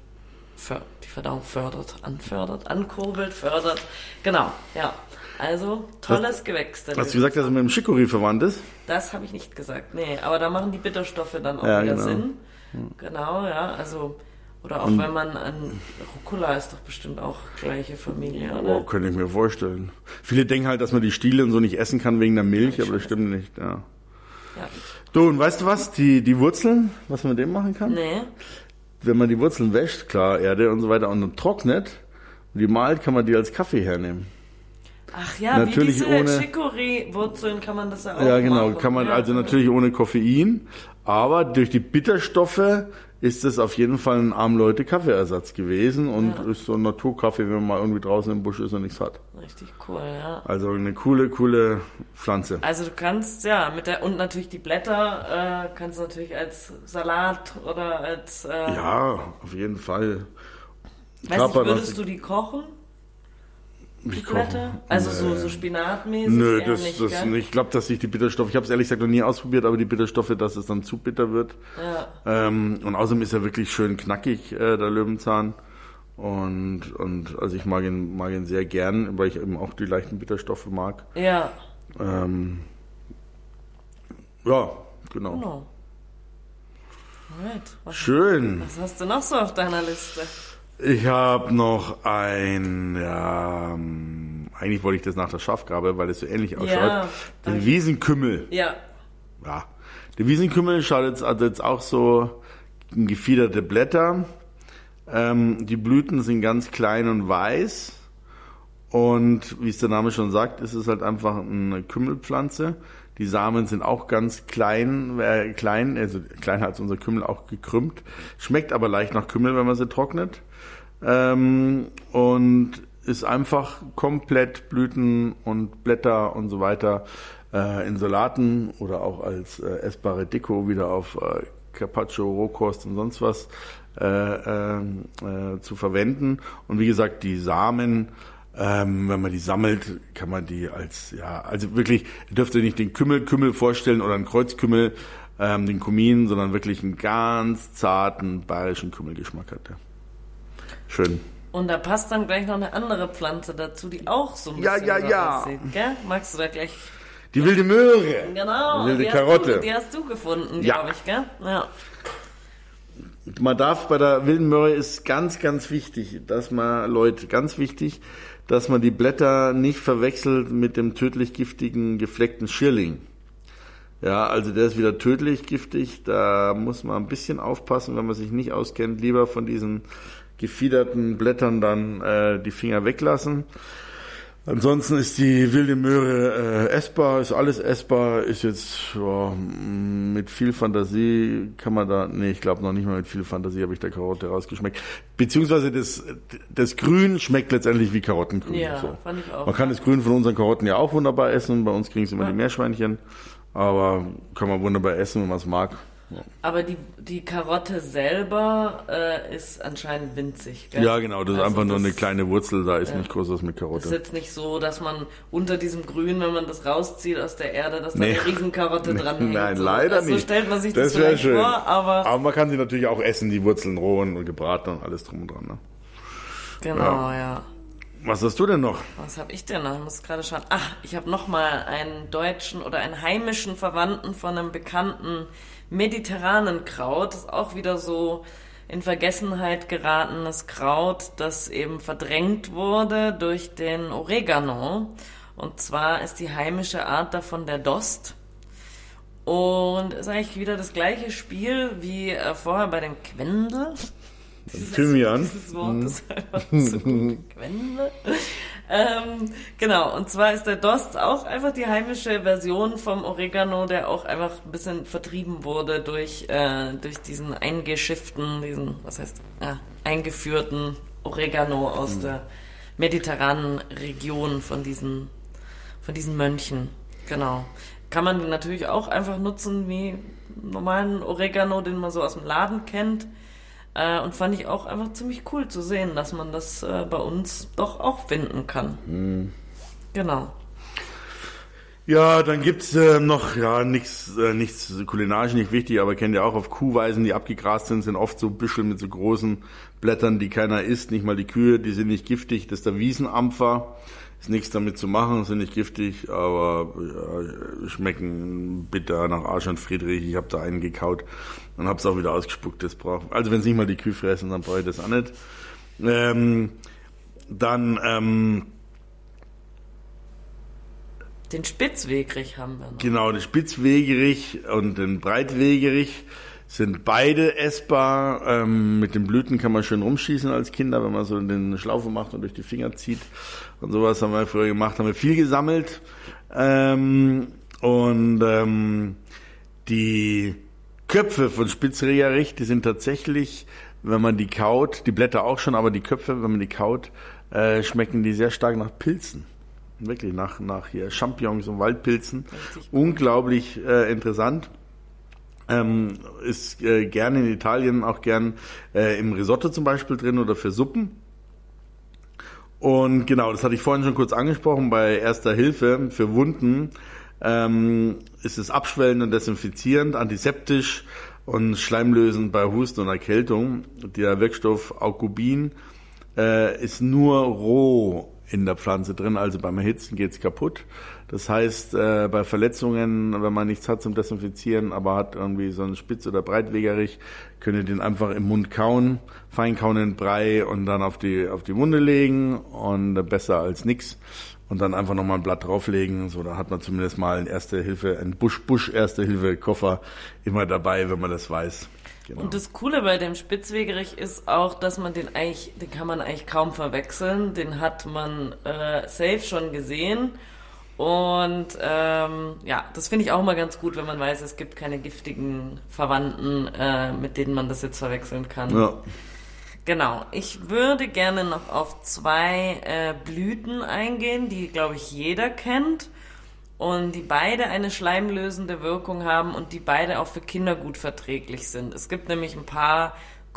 ankurbelt, fördert. Genau, ja. Also, tolles Gewächs. Hast du gesagt, dass er mit dem Chicorée verwandt ist? Das habe ich nicht gesagt, nee. Aber da machen die Bitterstoffe dann auch wieder Sinn. Genau, ja, also, oder auch wenn man an Rucola ist doch bestimmt auch gleiche Familie, oder? Oh, könnte ich mir vorstellen. Viele denken halt, dass man die Stiele und so nicht essen kann wegen der Milch, aber das stimmt nicht, ja. Du, und weißt du was, die Wurzeln, was man mit dem machen kann? Nee. Wenn man die Wurzeln wäscht, klar, Erde und so weiter, und dann trocknet und die malt, kann man die als Kaffee hernehmen. Ach ja, natürlich wie diese Chicorée-Wurzeln kann man das ja auch machen. Ja, genau, kann man also natürlich ohne Koffein, aber durch die Bitterstoffe ist es auf jeden Fall ein Armleute-Kaffeeersatz gewesen und ist so ein Naturkaffee, wenn man mal irgendwie draußen im Busch ist und nichts hat. Richtig cool, ja. Also eine coole Pflanze. Also du kannst, und natürlich die Blätter, kannst du natürlich als Salat oder als... ja, auf jeden Fall. Würdest du die kochen? Die Blätter? Also so spinatmäßig? Nö, das nicht. Ich glaube, dass sich die Bitterstoffe, ich habe es ehrlich gesagt noch nie ausprobiert, aber die Bitterstoffe, dass es dann zu bitter wird. Ja. Und außerdem ist er wirklich schön knackig, der Löwenzahn. Und also ich mag ihn sehr gern, weil ich eben auch die leichten Bitterstoffe mag. Ja. Ja, genau. Alright. Schön. Was hast du noch so auf deiner Liste? Ich habe noch eigentlich wollte ich das nach der Schafgabe, weil es so ähnlich ausschaut. Ja, den Wiesenkümmel. Ja. Ja. Der Wiesenkümmel hat jetzt auch so gefiederte Blätter. Die Blüten sind ganz klein und weiß. Und wie es der Name schon sagt, ist es halt einfach eine Kümmelpflanze. Die Samen sind auch ganz klein, also kleiner als unser Kümmel, auch gekrümmt. Schmeckt aber leicht nach Kümmel, wenn man sie trocknet. Und ist einfach komplett Blüten und Blätter und so weiter in Salaten oder auch als essbare Deko wieder auf Carpaccio, Rohkost und sonst was zu verwenden. Und wie gesagt, die Samen, wenn man die sammelt, kann man die also wirklich, ihr dürft euch nicht den Kümmel vorstellen oder einen Kreuzkümmel, den Kumin, sondern wirklich einen ganz zarten bayerischen Kümmelgeschmack hat der. Schön. Und da passt dann gleich noch eine andere Pflanze dazu, die auch so ein bisschen aussieht, gell? Magst du da gleich? Die wilde Möhre. Genau. Die wilde Karotte. Die hast du gefunden, glaube ich, gell? Ja. Man darf bei der wilden Möhre ist ganz, ganz wichtig, dass man die Blätter nicht verwechselt mit dem tödlich giftigen gefleckten Schierling. Ja, also der ist wieder tödlich giftig, da muss man ein bisschen aufpassen, wenn man sich nicht auskennt, lieber von diesen gefiederten Blättern dann die Finger weglassen. Ansonsten ist die wilde Möhre essbar, ist alles essbar, ist jetzt mit viel Fantasie kann man ich glaube noch nicht mal mit viel Fantasie habe ich der Karotte rausgeschmeckt. Beziehungsweise das Grün schmeckt letztendlich wie Karottengrün. Ja, so. Fand ich auch. Man kann das Grün von unseren Karotten ja auch wunderbar essen, bei uns kriegen es immer die Meerschweinchen, aber kann man wunderbar essen, wenn man es mag. Ja. Aber die Karotte selber ist anscheinend winzig, gell? Ja, genau, das ist einfach nur eine kleine Wurzel, da ist nicht groß was mit Karotte. Das ist jetzt nicht so, dass man unter diesem Grün, wenn man das rauszieht aus der Erde, dass da eine Riesenkarotte dran hängt. Nein, leider nicht. So stellt man sich das vielleicht schön vor, aber man kann sie natürlich auch essen, die Wurzeln rohen und gebraten und alles drum und dran. Ne? Genau, ja. Was hast du denn noch? Was habe ich denn noch? Ich muss gerade schauen. Ich habe noch mal einen deutschen oder einen heimischen Verwandten von einem bekannten mediterranen Kraut. Das ist auch wieder so in Vergessenheit geratenes Kraut, das eben verdrängt wurde durch den Oregano. Und zwar ist die heimische Art davon der Dost. Und ist eigentlich wieder das gleiche Spiel wie vorher bei dem Quendel. Thymian. Dieses Wort ist einfach zu gut. Quendel. Genau, und zwar ist der Dost auch einfach die heimische Version vom Oregano, der auch einfach ein bisschen vertrieben wurde durch diesen eingeführten Oregano aus der mediterranen Region von diesen Mönchen. Genau. Kann man den natürlich auch einfach nutzen wie normalen Oregano, den man so aus dem Laden kennt. Und fand ich auch einfach ziemlich cool zu sehen, dass man das bei uns doch auch finden kann. Mhm. Genau. Ja, dann gibt's noch nichts kulinarisch nicht wichtig, aber kennt ihr auch auf Kuhweisen, die abgegrast sind oft so Büschel mit so großen Blättern, die keiner isst, nicht mal die Kühe, die sind nicht giftig. Das ist der Wiesenampfer. Ist nichts damit zu machen, sind nicht giftig, aber schmecken bitter nach Arsch und Friedrich. Ich habe da einen gekaut und habe es auch wieder ausgespuckt. Also wenn es nicht mal die Kühe fressen, dann brauche ich das auch nicht. Den Spitzwegerich haben wir noch. Genau, den Spitzwegerich und den Breitwegerich sind beide essbar. Mit den Blüten kann man schön rumschießen als Kinder, wenn man so den Schlaufe macht und durch die Finger zieht. Und sowas haben wir früher gemacht, haben wir viel gesammelt. Die Köpfe von Spitzwegerich, die sind tatsächlich, wenn man die kaut, die Blätter auch schon, aber die Köpfe, wenn man die kaut, schmecken die sehr stark nach Pilzen. Wirklich nach hier Champignons und Waldpilzen. Unglaublich interessant. Ist gerne in Italien auch gern im Risotto zum Beispiel drin oder für Suppen. Und genau, das hatte ich vorhin schon kurz angesprochen, bei Erster Hilfe für Wunden ist es abschwellend und desinfizierend, antiseptisch und schleimlösend bei Husten und Erkältung. Der Wirkstoff Aucubin ist nur roh in der Pflanze drin, also beim Erhitzen geht's kaputt. Das heißt, bei Verletzungen, wenn man nichts hat zum Desinfizieren, aber hat irgendwie so einen Spitz- oder Breitwegerich, könnt ihr den einfach im Mund kauen, fein kauen in Brei und dann auf die Wunde legen und besser als nix. Und dann einfach nochmal ein Blatt drauflegen, so, da hat man zumindest mal einen Busch-Erste-Hilfe-Koffer immer dabei, wenn man das weiß. Genau. Und das Coole bei dem Spitzwegerich ist auch, dass man den kann man eigentlich kaum verwechseln. Den hat man safe schon gesehen. Und das finde ich auch mal ganz gut, wenn man weiß, es gibt keine giftigen Verwandten, mit denen man das jetzt verwechseln kann. Ja. Genau. Ich würde gerne noch auf 2 Blüten eingehen, die, glaube ich, jeder kennt. Und die beide eine schleimlösende Wirkung haben und die beide auch für Kinder gut verträglich sind. Es gibt nämlich ein paar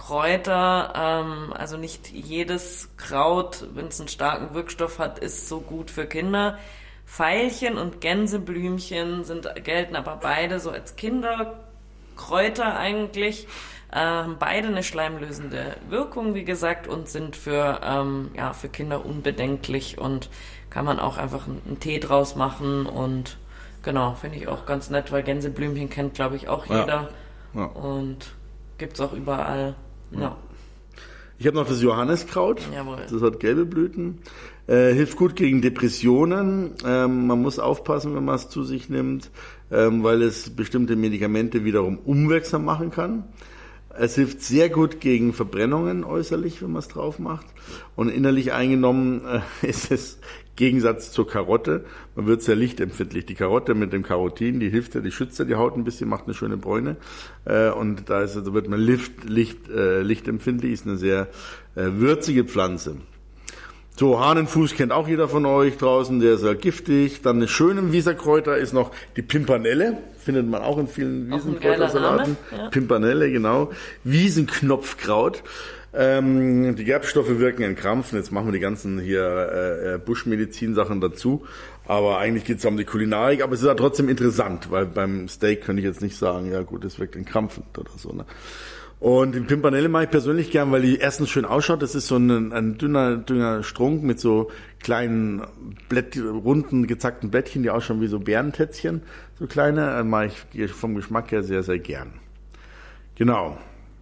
Kräuter, also nicht jedes Kraut, wenn es einen starken Wirkstoff hat, ist so gut für Kinder. Veilchen und Gänseblümchen gelten aber beide so als Kinderkräuter eigentlich, haben beide eine schleimlösende Wirkung, wie gesagt, und sind für Kinder unbedenklich und kann man auch einfach einen Tee draus machen und genau, finde ich auch ganz nett, weil Gänseblümchen kennt, glaube ich, auch jeder und gibt's auch überall. Ja. Ich habe noch das Johanniskraut. Jawohl. Das hat gelbe Blüten. Hilft gut gegen Depressionen. Man muss aufpassen, wenn man es zu sich nimmt, weil es bestimmte Medikamente wiederum unwirksam machen kann. Es hilft sehr gut gegen Verbrennungen äußerlich, wenn man es drauf macht. Und innerlich eingenommen ist es Gegensatz zur Karotte. Man wird sehr lichtempfindlich. Die Karotte mit dem Carotin, die hilft ja, die schützt ja die Haut ein bisschen, macht eine schöne Bräune. Und da wird man lichtempfindlich, ist eine sehr würzige Pflanze. So, Hahnenfuß kennt auch jeder von euch draußen, der ist ja giftig. Dann eine schöne Wieserkräuter ist noch die Pimpernelle, findet man auch in vielen Wiesenkräutersalaten. Ja. Pimpernelle, genau. Wiesenknopfkraut. Die Gerbstoffe wirken entkrampfen. Jetzt machen wir die ganzen hier Buschmedizin-Sachen dazu. Aber eigentlich geht es um die Kulinarik. Aber es ist ja trotzdem interessant, weil beim Steak könnte ich jetzt nicht sagen, ja gut, es wirkt entkrampfend oder so. Ne? Und die Pimpernelle mag ich persönlich gern, weil die erstens schön ausschaut. Das ist so ein dünner Strunk mit so kleinen runden, gezackten Blättchen, die ausschauen wie so Beerentätzchen. So kleine, mag ich vom Geschmack her sehr, sehr gern. Genau.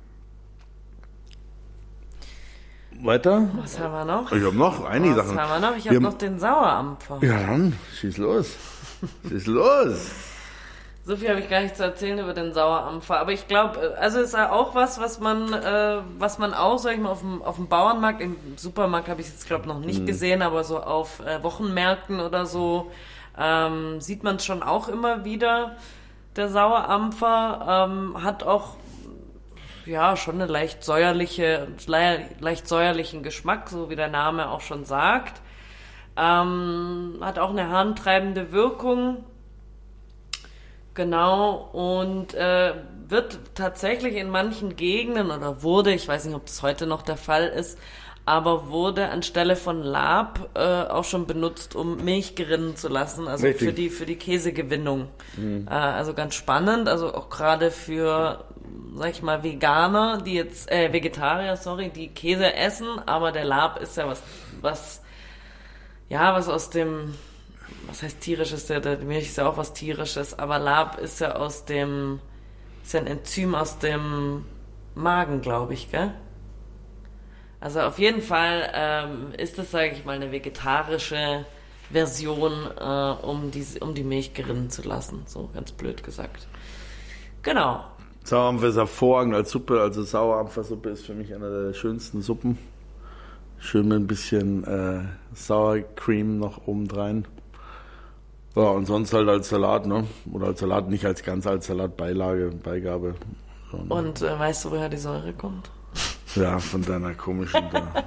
Weiter? Was haben wir noch? Ich habe noch einige Sachen. Was haben wir noch? Ich habe noch den Sauerampfer. Ja, dann schieß los. Schieß los. So viel habe ich gar nicht zu erzählen über den Sauerampfer. Aber ich glaube, also ist ja auch was man auch, sag ich mal, auf dem Bauernmarkt, im Supermarkt habe ich es jetzt, glaube ich, noch nicht gesehen, aber so auf Wochenmärkten oder so sieht man es schon auch immer wieder. Der Sauerampfer hat auch schon eine leicht säuerlichen Geschmack, so wie der Name auch schon sagt. Hat auch eine harntreibende Wirkung. Genau, und wird tatsächlich in manchen Gegenden ich weiß nicht, ob das heute noch der Fall ist, aber wurde anstelle von Lab auch schon benutzt, um Milch gerinnen zu lassen, also für die Käsegewinnung. Also ganz spannend, also auch gerade für, sag ich mal, Veganer, die jetzt, Vegetarier, die Käse essen, aber der Lab ist ja was aus dem, was heißt tierisches, der Milch ist ja auch was tierisches, aber Lab ist ja ist ein Enzym aus dem Magen, glaube ich, gell? Also auf jeden Fall ist das, sage ich mal, eine vegetarische Version, um die Milch gerinnen zu lassen, so ganz blöd gesagt. Genau. Sauerampfer ist hervorragend als Suppe, also Sauerampfersuppe ist für mich eine der schönsten Suppen. Schön mit ein bisschen Sour Cream noch obendrein. Ja, und sonst halt als Salat, ne? Oder als Salat, nicht als Salatbeilage, Beigabe. So, ne? Und weißt du, woher die Säure kommt? Ja, von deiner komischen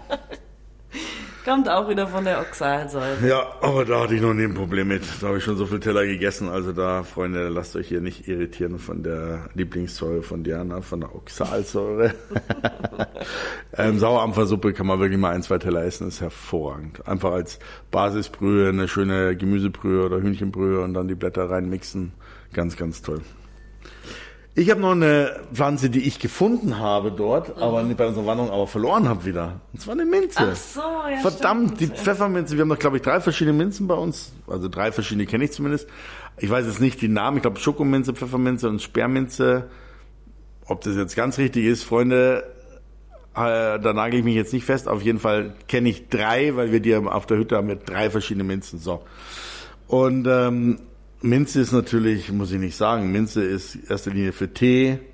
Kommt auch wieder von der Oxalsäure. Ja, aber da hatte ich noch nie ein Problem mit. Da habe ich schon so viel Teller gegessen. Also da, Freunde, lasst euch hier nicht irritieren von der Lieblingssäure von Diana, von der Oxalsäure. Sauerampfersuppe kann man wirklich mal 1-2 Teller essen, ist hervorragend. Einfach als Basisbrühe, eine schöne Gemüsebrühe oder Hühnchenbrühe und dann die Blätter reinmixen. Ganz, ganz toll. Ich habe noch eine Pflanze, die ich gefunden habe dort, aber nicht bei unserer Wanderung, aber verloren habe wieder. Und zwar eine Minze. Ach so, ja. Verdammt, stimmt. Die Pfefferminze. Wir haben noch, glaube ich, 3 verschiedene Minzen bei uns. Also 3 verschiedene kenne ich zumindest. Ich weiß jetzt nicht die Namen. Ich glaube Schokominze, Pfefferminze und Sperrminze. Ob das jetzt ganz richtig ist, Freunde, da nagel ich mich jetzt nicht fest. Auf jeden Fall kenne ich 3, weil wir die auf der Hütte haben mit 3 verschiedene Minzen. So. Und Minze ist natürlich, muss ich nicht sagen, Minze ist in erster Linie für Tee,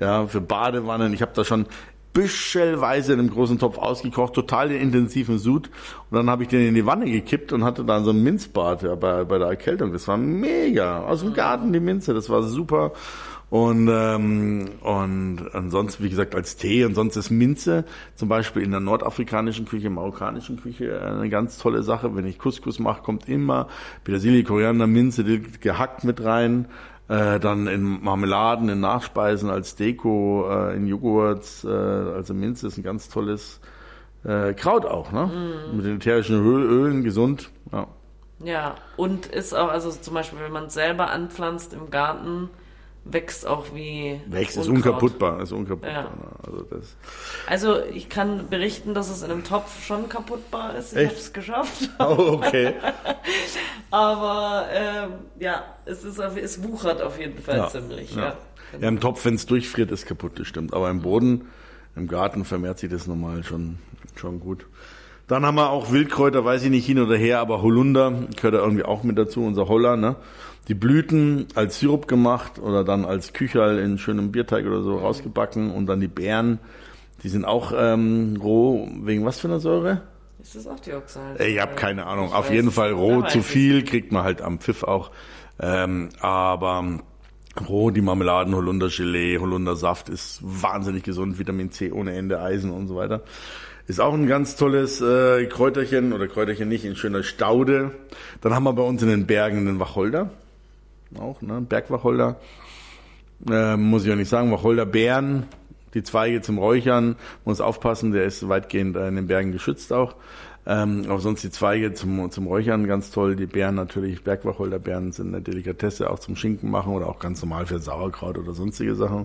ja, für Badewannen. Ich habe da schon büschelweise in einem großen Topf ausgekocht, total den intensiven Sud. Und dann habe ich den in die Wanne gekippt und hatte dann so ein Minzbad bei der Erkältung. Das war mega. Aus dem Garten die Minze, das war super. Und ansonsten, wie gesagt, als Tee und sonst ist Minze zum Beispiel in der nordafrikanischen Küche, marokkanischen Küche eine ganz tolle Sache. Wenn ich Couscous mache, kommt immer Petersilie, Koriander, Minze gehackt mit rein. Dann in Marmeladen, in Nachspeisen als Deko, in Joghurts. Also Minze ist ein ganz tolles Kraut auch, ne? Mit den ätherischen Ölen, gesund. Ja. Ja, und ist auch, also zum Beispiel, wenn man es selber anpflanzt im Garten, wächst auch wie Wächst, ist Unkraut. unkaputtbar. Ja. Also, Also ich kann berichten, dass es in einem Topf schon kaputtbar ist. Ich Echt? habe es geschafft. oh, okay. Aber ja, es wuchert auf jeden Fall ziemlich. Ja. Ja, im Topf, wenn es durchfriert, ist kaputt, das stimmt. Aber im Boden, im Garten vermehrt sich das normal schon gut. Dann haben wir auch Wildkräuter, weiß ich nicht hin oder her, aber Holunder gehört da irgendwie auch mit dazu, unser Holler, ne? Die Blüten als Sirup gemacht oder dann als Kücherl in schönem Bierteig oder so rausgebacken und dann die Beeren, die sind auch roh, wegen was für einer Säure? Ist das auch die Oxal? Ich habe keine Ahnung, auf jeden Fall roh, zu viel kriegt man halt am Pfiff auch, aber roh, die Marmeladen, Holundergelee, Holundersaft ist wahnsinnig gesund, Vitamin C ohne Ende, Eisen und so weiter. Ist auch ein ganz tolles Kräuterchen, oder Kräuterchen nicht, ein schöner Staude. Dann haben wir bei uns in den Bergen den Wacholder. Auch, ne? Bergwacholder. Muss ich auch nicht sagen, Wacholderbeeren, die Zweige zum Räuchern, muss aufpassen, der ist weitgehend in den Bergen geschützt auch. Aber sonst die Zweige zum Räuchern ganz toll. Die Beeren natürlich, Bergwacholderbeeren sind eine Delikatesse, auch zum Schinken machen oder auch ganz normal für Sauerkraut oder sonstige Sachen.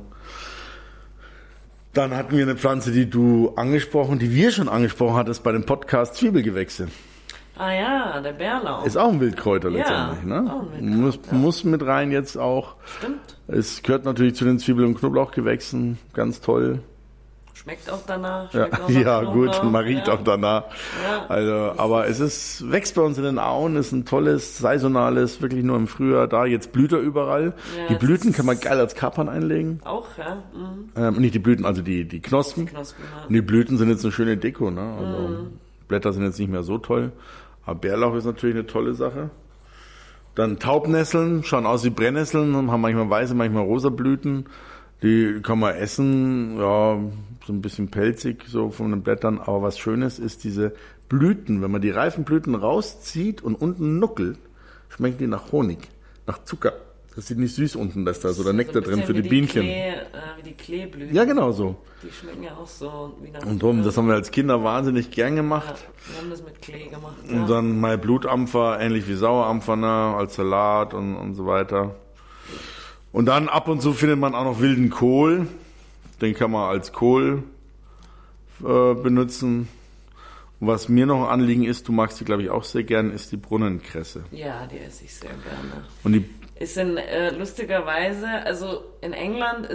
Dann hatten wir eine Pflanze, die wir schon angesprochen hattest bei dem Podcast Zwiebelgewächse. Ah ja, der Bärlauch. Ist auch ein Wildkräuter letztendlich, ne? Auch ein Wildkräuter. Muss mit rein jetzt auch. Stimmt. Es gehört natürlich zu den Zwiebel- und Knoblauchgewächsen, ganz toll. Schmeckt auch danach. Ja, Schmeckt auch nach ja gut, Knoblauch. man riecht auch danach. Ja. Also, aber wächst bei uns in den Auen, ist ein tolles, saisonales, wirklich nur im Frühjahr da. Jetzt blüht er überall. Ja, die Blüten kann man geil als Kapern einlegen. Auch, ja. Mhm. Nicht die Blüten, also die Knospen. Knospen, ja. Und die Blüten sind jetzt eine schöne Deko, ne? Also Blätter sind jetzt nicht mehr so toll. Aber Bärlauch ist natürlich eine tolle Sache. Dann Taubnesseln, schauen aus wie Brennnesseln und haben manchmal weiße, manchmal rosa Blüten. Die kann man essen, ja, so ein bisschen pelzig so von den Blättern. Aber was Schönes ist diese Blüten. Wenn man die reifen Blüten rauszieht und unten nuckelt, schmecken die nach Honig, nach Zucker. Das sieht nicht süß unten, dass da so der Nektar drin für die Bienchen. Wie die Kleeblüten. Ja, genau so. Die schmecken ja auch so wie nach Und drum, das haben wir als Kinder wahnsinnig gern gemacht. Ja, wir haben das mit Klee gemacht. Und dann mal Blutampfer, ähnlich wie Sauerampfer, ne, als Salat und so weiter. Und dann ab und zu findet man auch noch wilden Kohl. Den kann man als Kohl benutzen. Und was mir noch ein Anliegen ist, du magst die, glaube ich, auch sehr gern, ist die Brunnenkresse. Ja, die esse ich sehr gerne. Und die Ist lustigerweise, also in England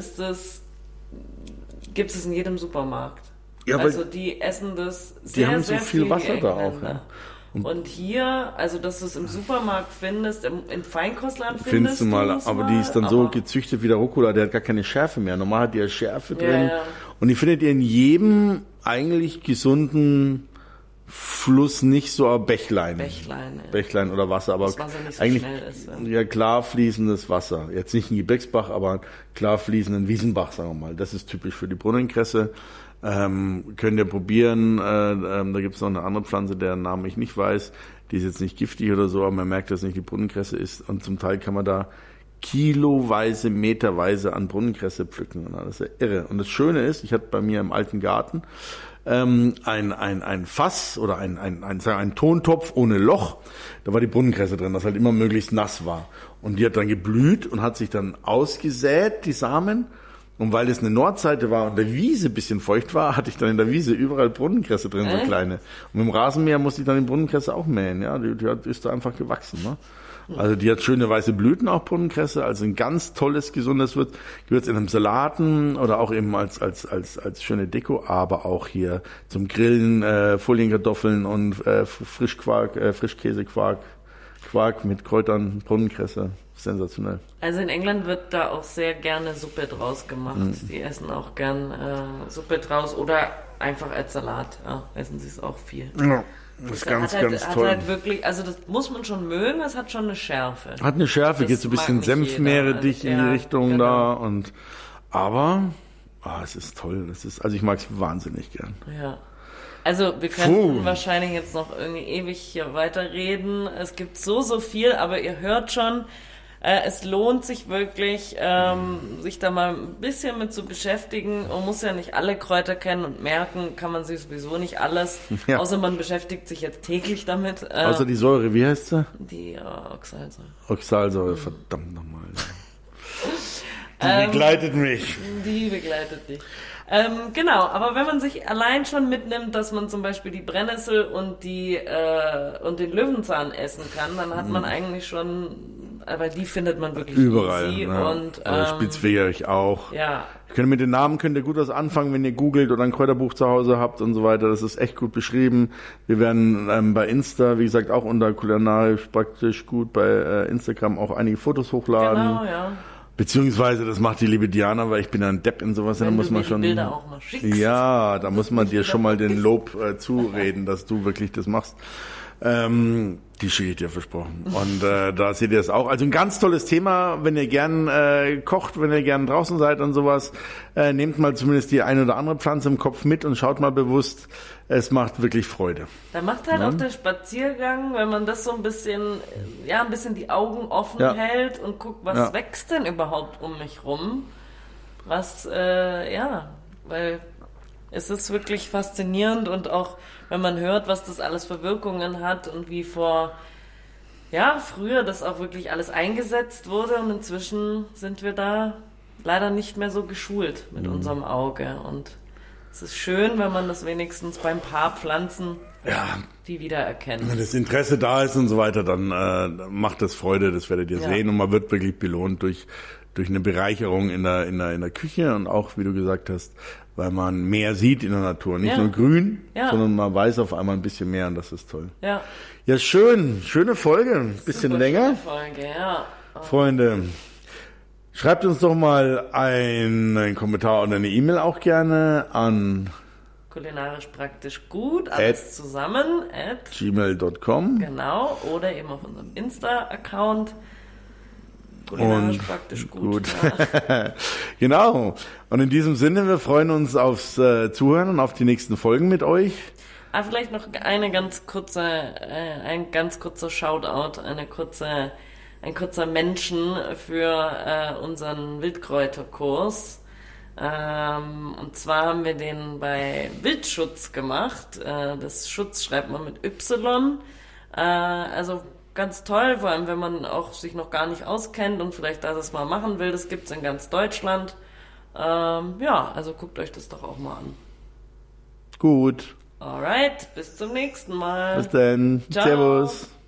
gibt es in jedem Supermarkt. Ja, also die essen das sehr, die haben sehr so viel Wasser da auch. Engländer. Ja. Und hier, also dass du es im Supermarkt findest, im Feinkostladen findest du mal, du's aber die ist dann so gezüchtet wie der Rucola, der hat gar keine Schärfe mehr. Normal hat die ja Schärfe drin. Ja. Und die findet ihr in jedem eigentlich gesunden Fluss, nicht so ein Bächlein. Bächlein oder Wasser, aber das Wasser nicht so eigentlich schnell ist, ja klar fließendes Wasser. Jetzt nicht ein Gebirgsbach, aber klar fließenden Wiesenbach, sagen wir mal. Das ist typisch für die Brunnenkresse. Könnt ihr probieren. Da gibt es noch eine andere Pflanze, deren Namen ich nicht weiß. Die ist jetzt nicht giftig oder so, aber man merkt, dass es nicht die Brunnenkresse ist. Und zum Teil kann man da kiloweise, meterweise an Brunnenkresse pflücken. Das ist ja irre. Und das Schöne ist, ich hatte bei mir im alten Garten ein Fass oder ein Tontopf ohne Loch. Da war die Brunnenkresse drin, das halt immer möglichst nass war. Und die hat dann geblüht und hat sich dann ausgesät, die Samen. Und weil es eine Nordseite war und der Wiese ein bisschen feucht war, hatte ich dann in der Wiese überall Brunnenkresse drin, so kleine. Und mit dem Rasenmäher musste ich dann die Brunnenkresse auch mähen, ja. Die ist da einfach gewachsen, ne? Also die hat schöne weiße Blüten, auch Brunnenkresse, also ein ganz tolles, gesundes Gewürz in einem Salaten oder auch eben als schöne Deko, aber auch hier zum Grillen, Folienkartoffeln und Frischkäsequark. Quark mit Kräutern, Brunnenkresse. Sensationell. Also in England wird da auch sehr gerne Suppe draus gemacht. Die essen auch gern Suppe draus oder einfach als Salat. Ja, essen sie es auch viel. Ja, das ist ganz, ganz toll. Hat halt wirklich, also das muss man schon mögen, es hat schon eine Schärfe. Hat eine Schärfe, geht so ein bisschen Senfmeerrettich in die Richtung da aber es ist toll. Also ich mag es wahnsinnig gern. Ja. Also wir könnten wahrscheinlich jetzt noch irgendwie ewig hier weiterreden. Es gibt so viel, aber ihr hört schon, es lohnt sich wirklich, sich da mal ein bisschen mit zu beschäftigen. Man muss ja nicht alle Kräuter kennen und merken kann man sich sowieso nicht alles. Ja. Außer man beschäftigt sich jetzt täglich damit. Außer die Säure, wie heißt sie? Die Oxalsäure. Oxalsäure, verdammt nochmal. Die begleitet mich. Die begleitet dich. Genau, aber wenn man sich allein schon mitnimmt, dass man zum Beispiel die Brennnessel und den Löwenzahn essen kann, dann hat man eigentlich schon, aber die findet man wirklich überall. Easy Ja. Und Spitzwegerich auch. Ja. Mit den Namen könnt ihr gut was anfangen, wenn ihr googelt oder ein Kräuterbuch zu Hause habt und so weiter. Das ist echt gut beschrieben. Wir werden bei Insta, wie gesagt, auch unter kulinarisch praktisch gut bei Instagram auch einige Fotos hochladen. Genau, ja. Beziehungsweise, das macht die liebe Diana, weil ich bin ja ein Depp in sowas. Wenn da muss du man mir schon. Die Bilder auch mal schickst. Ja, da muss man dir schon mal den Lob zureden, dass du wirklich das machst. Die schicke ich dir versprochen. Und da seht ihr es auch. Also ein ganz tolles Thema, wenn ihr gern kocht, wenn ihr gern draußen seid und sowas. Nehmt mal zumindest die eine oder andere Pflanze im Kopf mit und schaut mal bewusst. Es macht wirklich Freude. Da macht halt auch der Spaziergang, wenn man das so ein bisschen die Augen offen hält und guckt, was wächst denn überhaupt um mich rum. Weil es ist wirklich faszinierend und auch, wenn man hört, was das alles für Wirkungen hat und wie früher das auch wirklich alles eingesetzt wurde und inzwischen sind wir da leider nicht mehr so geschult mit unserem Auge und es ist schön, wenn man das wenigstens beim paar Pflanzen die wiedererkennt. Wenn das Interesse da ist und so weiter, dann macht das Freude, das werdet ihr sehen und man wird wirklich belohnt durch eine Bereicherung in der Küche und auch, wie du gesagt hast, weil man mehr sieht in der Natur. Nicht nur grün, sondern man weiß auf einmal ein bisschen mehr und das ist toll. Ja, ja, schön. Schöne Folge. Ein bisschen länger. Folge, ja. Freunde, schreibt uns doch mal einen Kommentar oder eine E-Mail auch gerne an kulinarisch praktisch gut, alles zusammen, @gmail.com. Genau, oder eben auf unserem Insta-Account. Und praktisch gut. Genau. Und in diesem Sinne, wir freuen uns aufs Zuhören und auf die nächsten Folgen mit euch. Vielleicht noch ein ganz kurzer Shoutout, ein kurzer Menschen für unseren Wildkräuterkurs. Und zwar haben wir den bei Wildschutz gemacht. Das Schutz schreibt man mit Y. Also ganz toll, vor allem wenn man auch sich noch gar nicht auskennt und vielleicht das mal machen will. Das gibt's in ganz Deutschland. Also guckt euch das doch auch mal an. Gut. Alright, bis zum nächsten Mal. Bis dann. Ciao. Servus.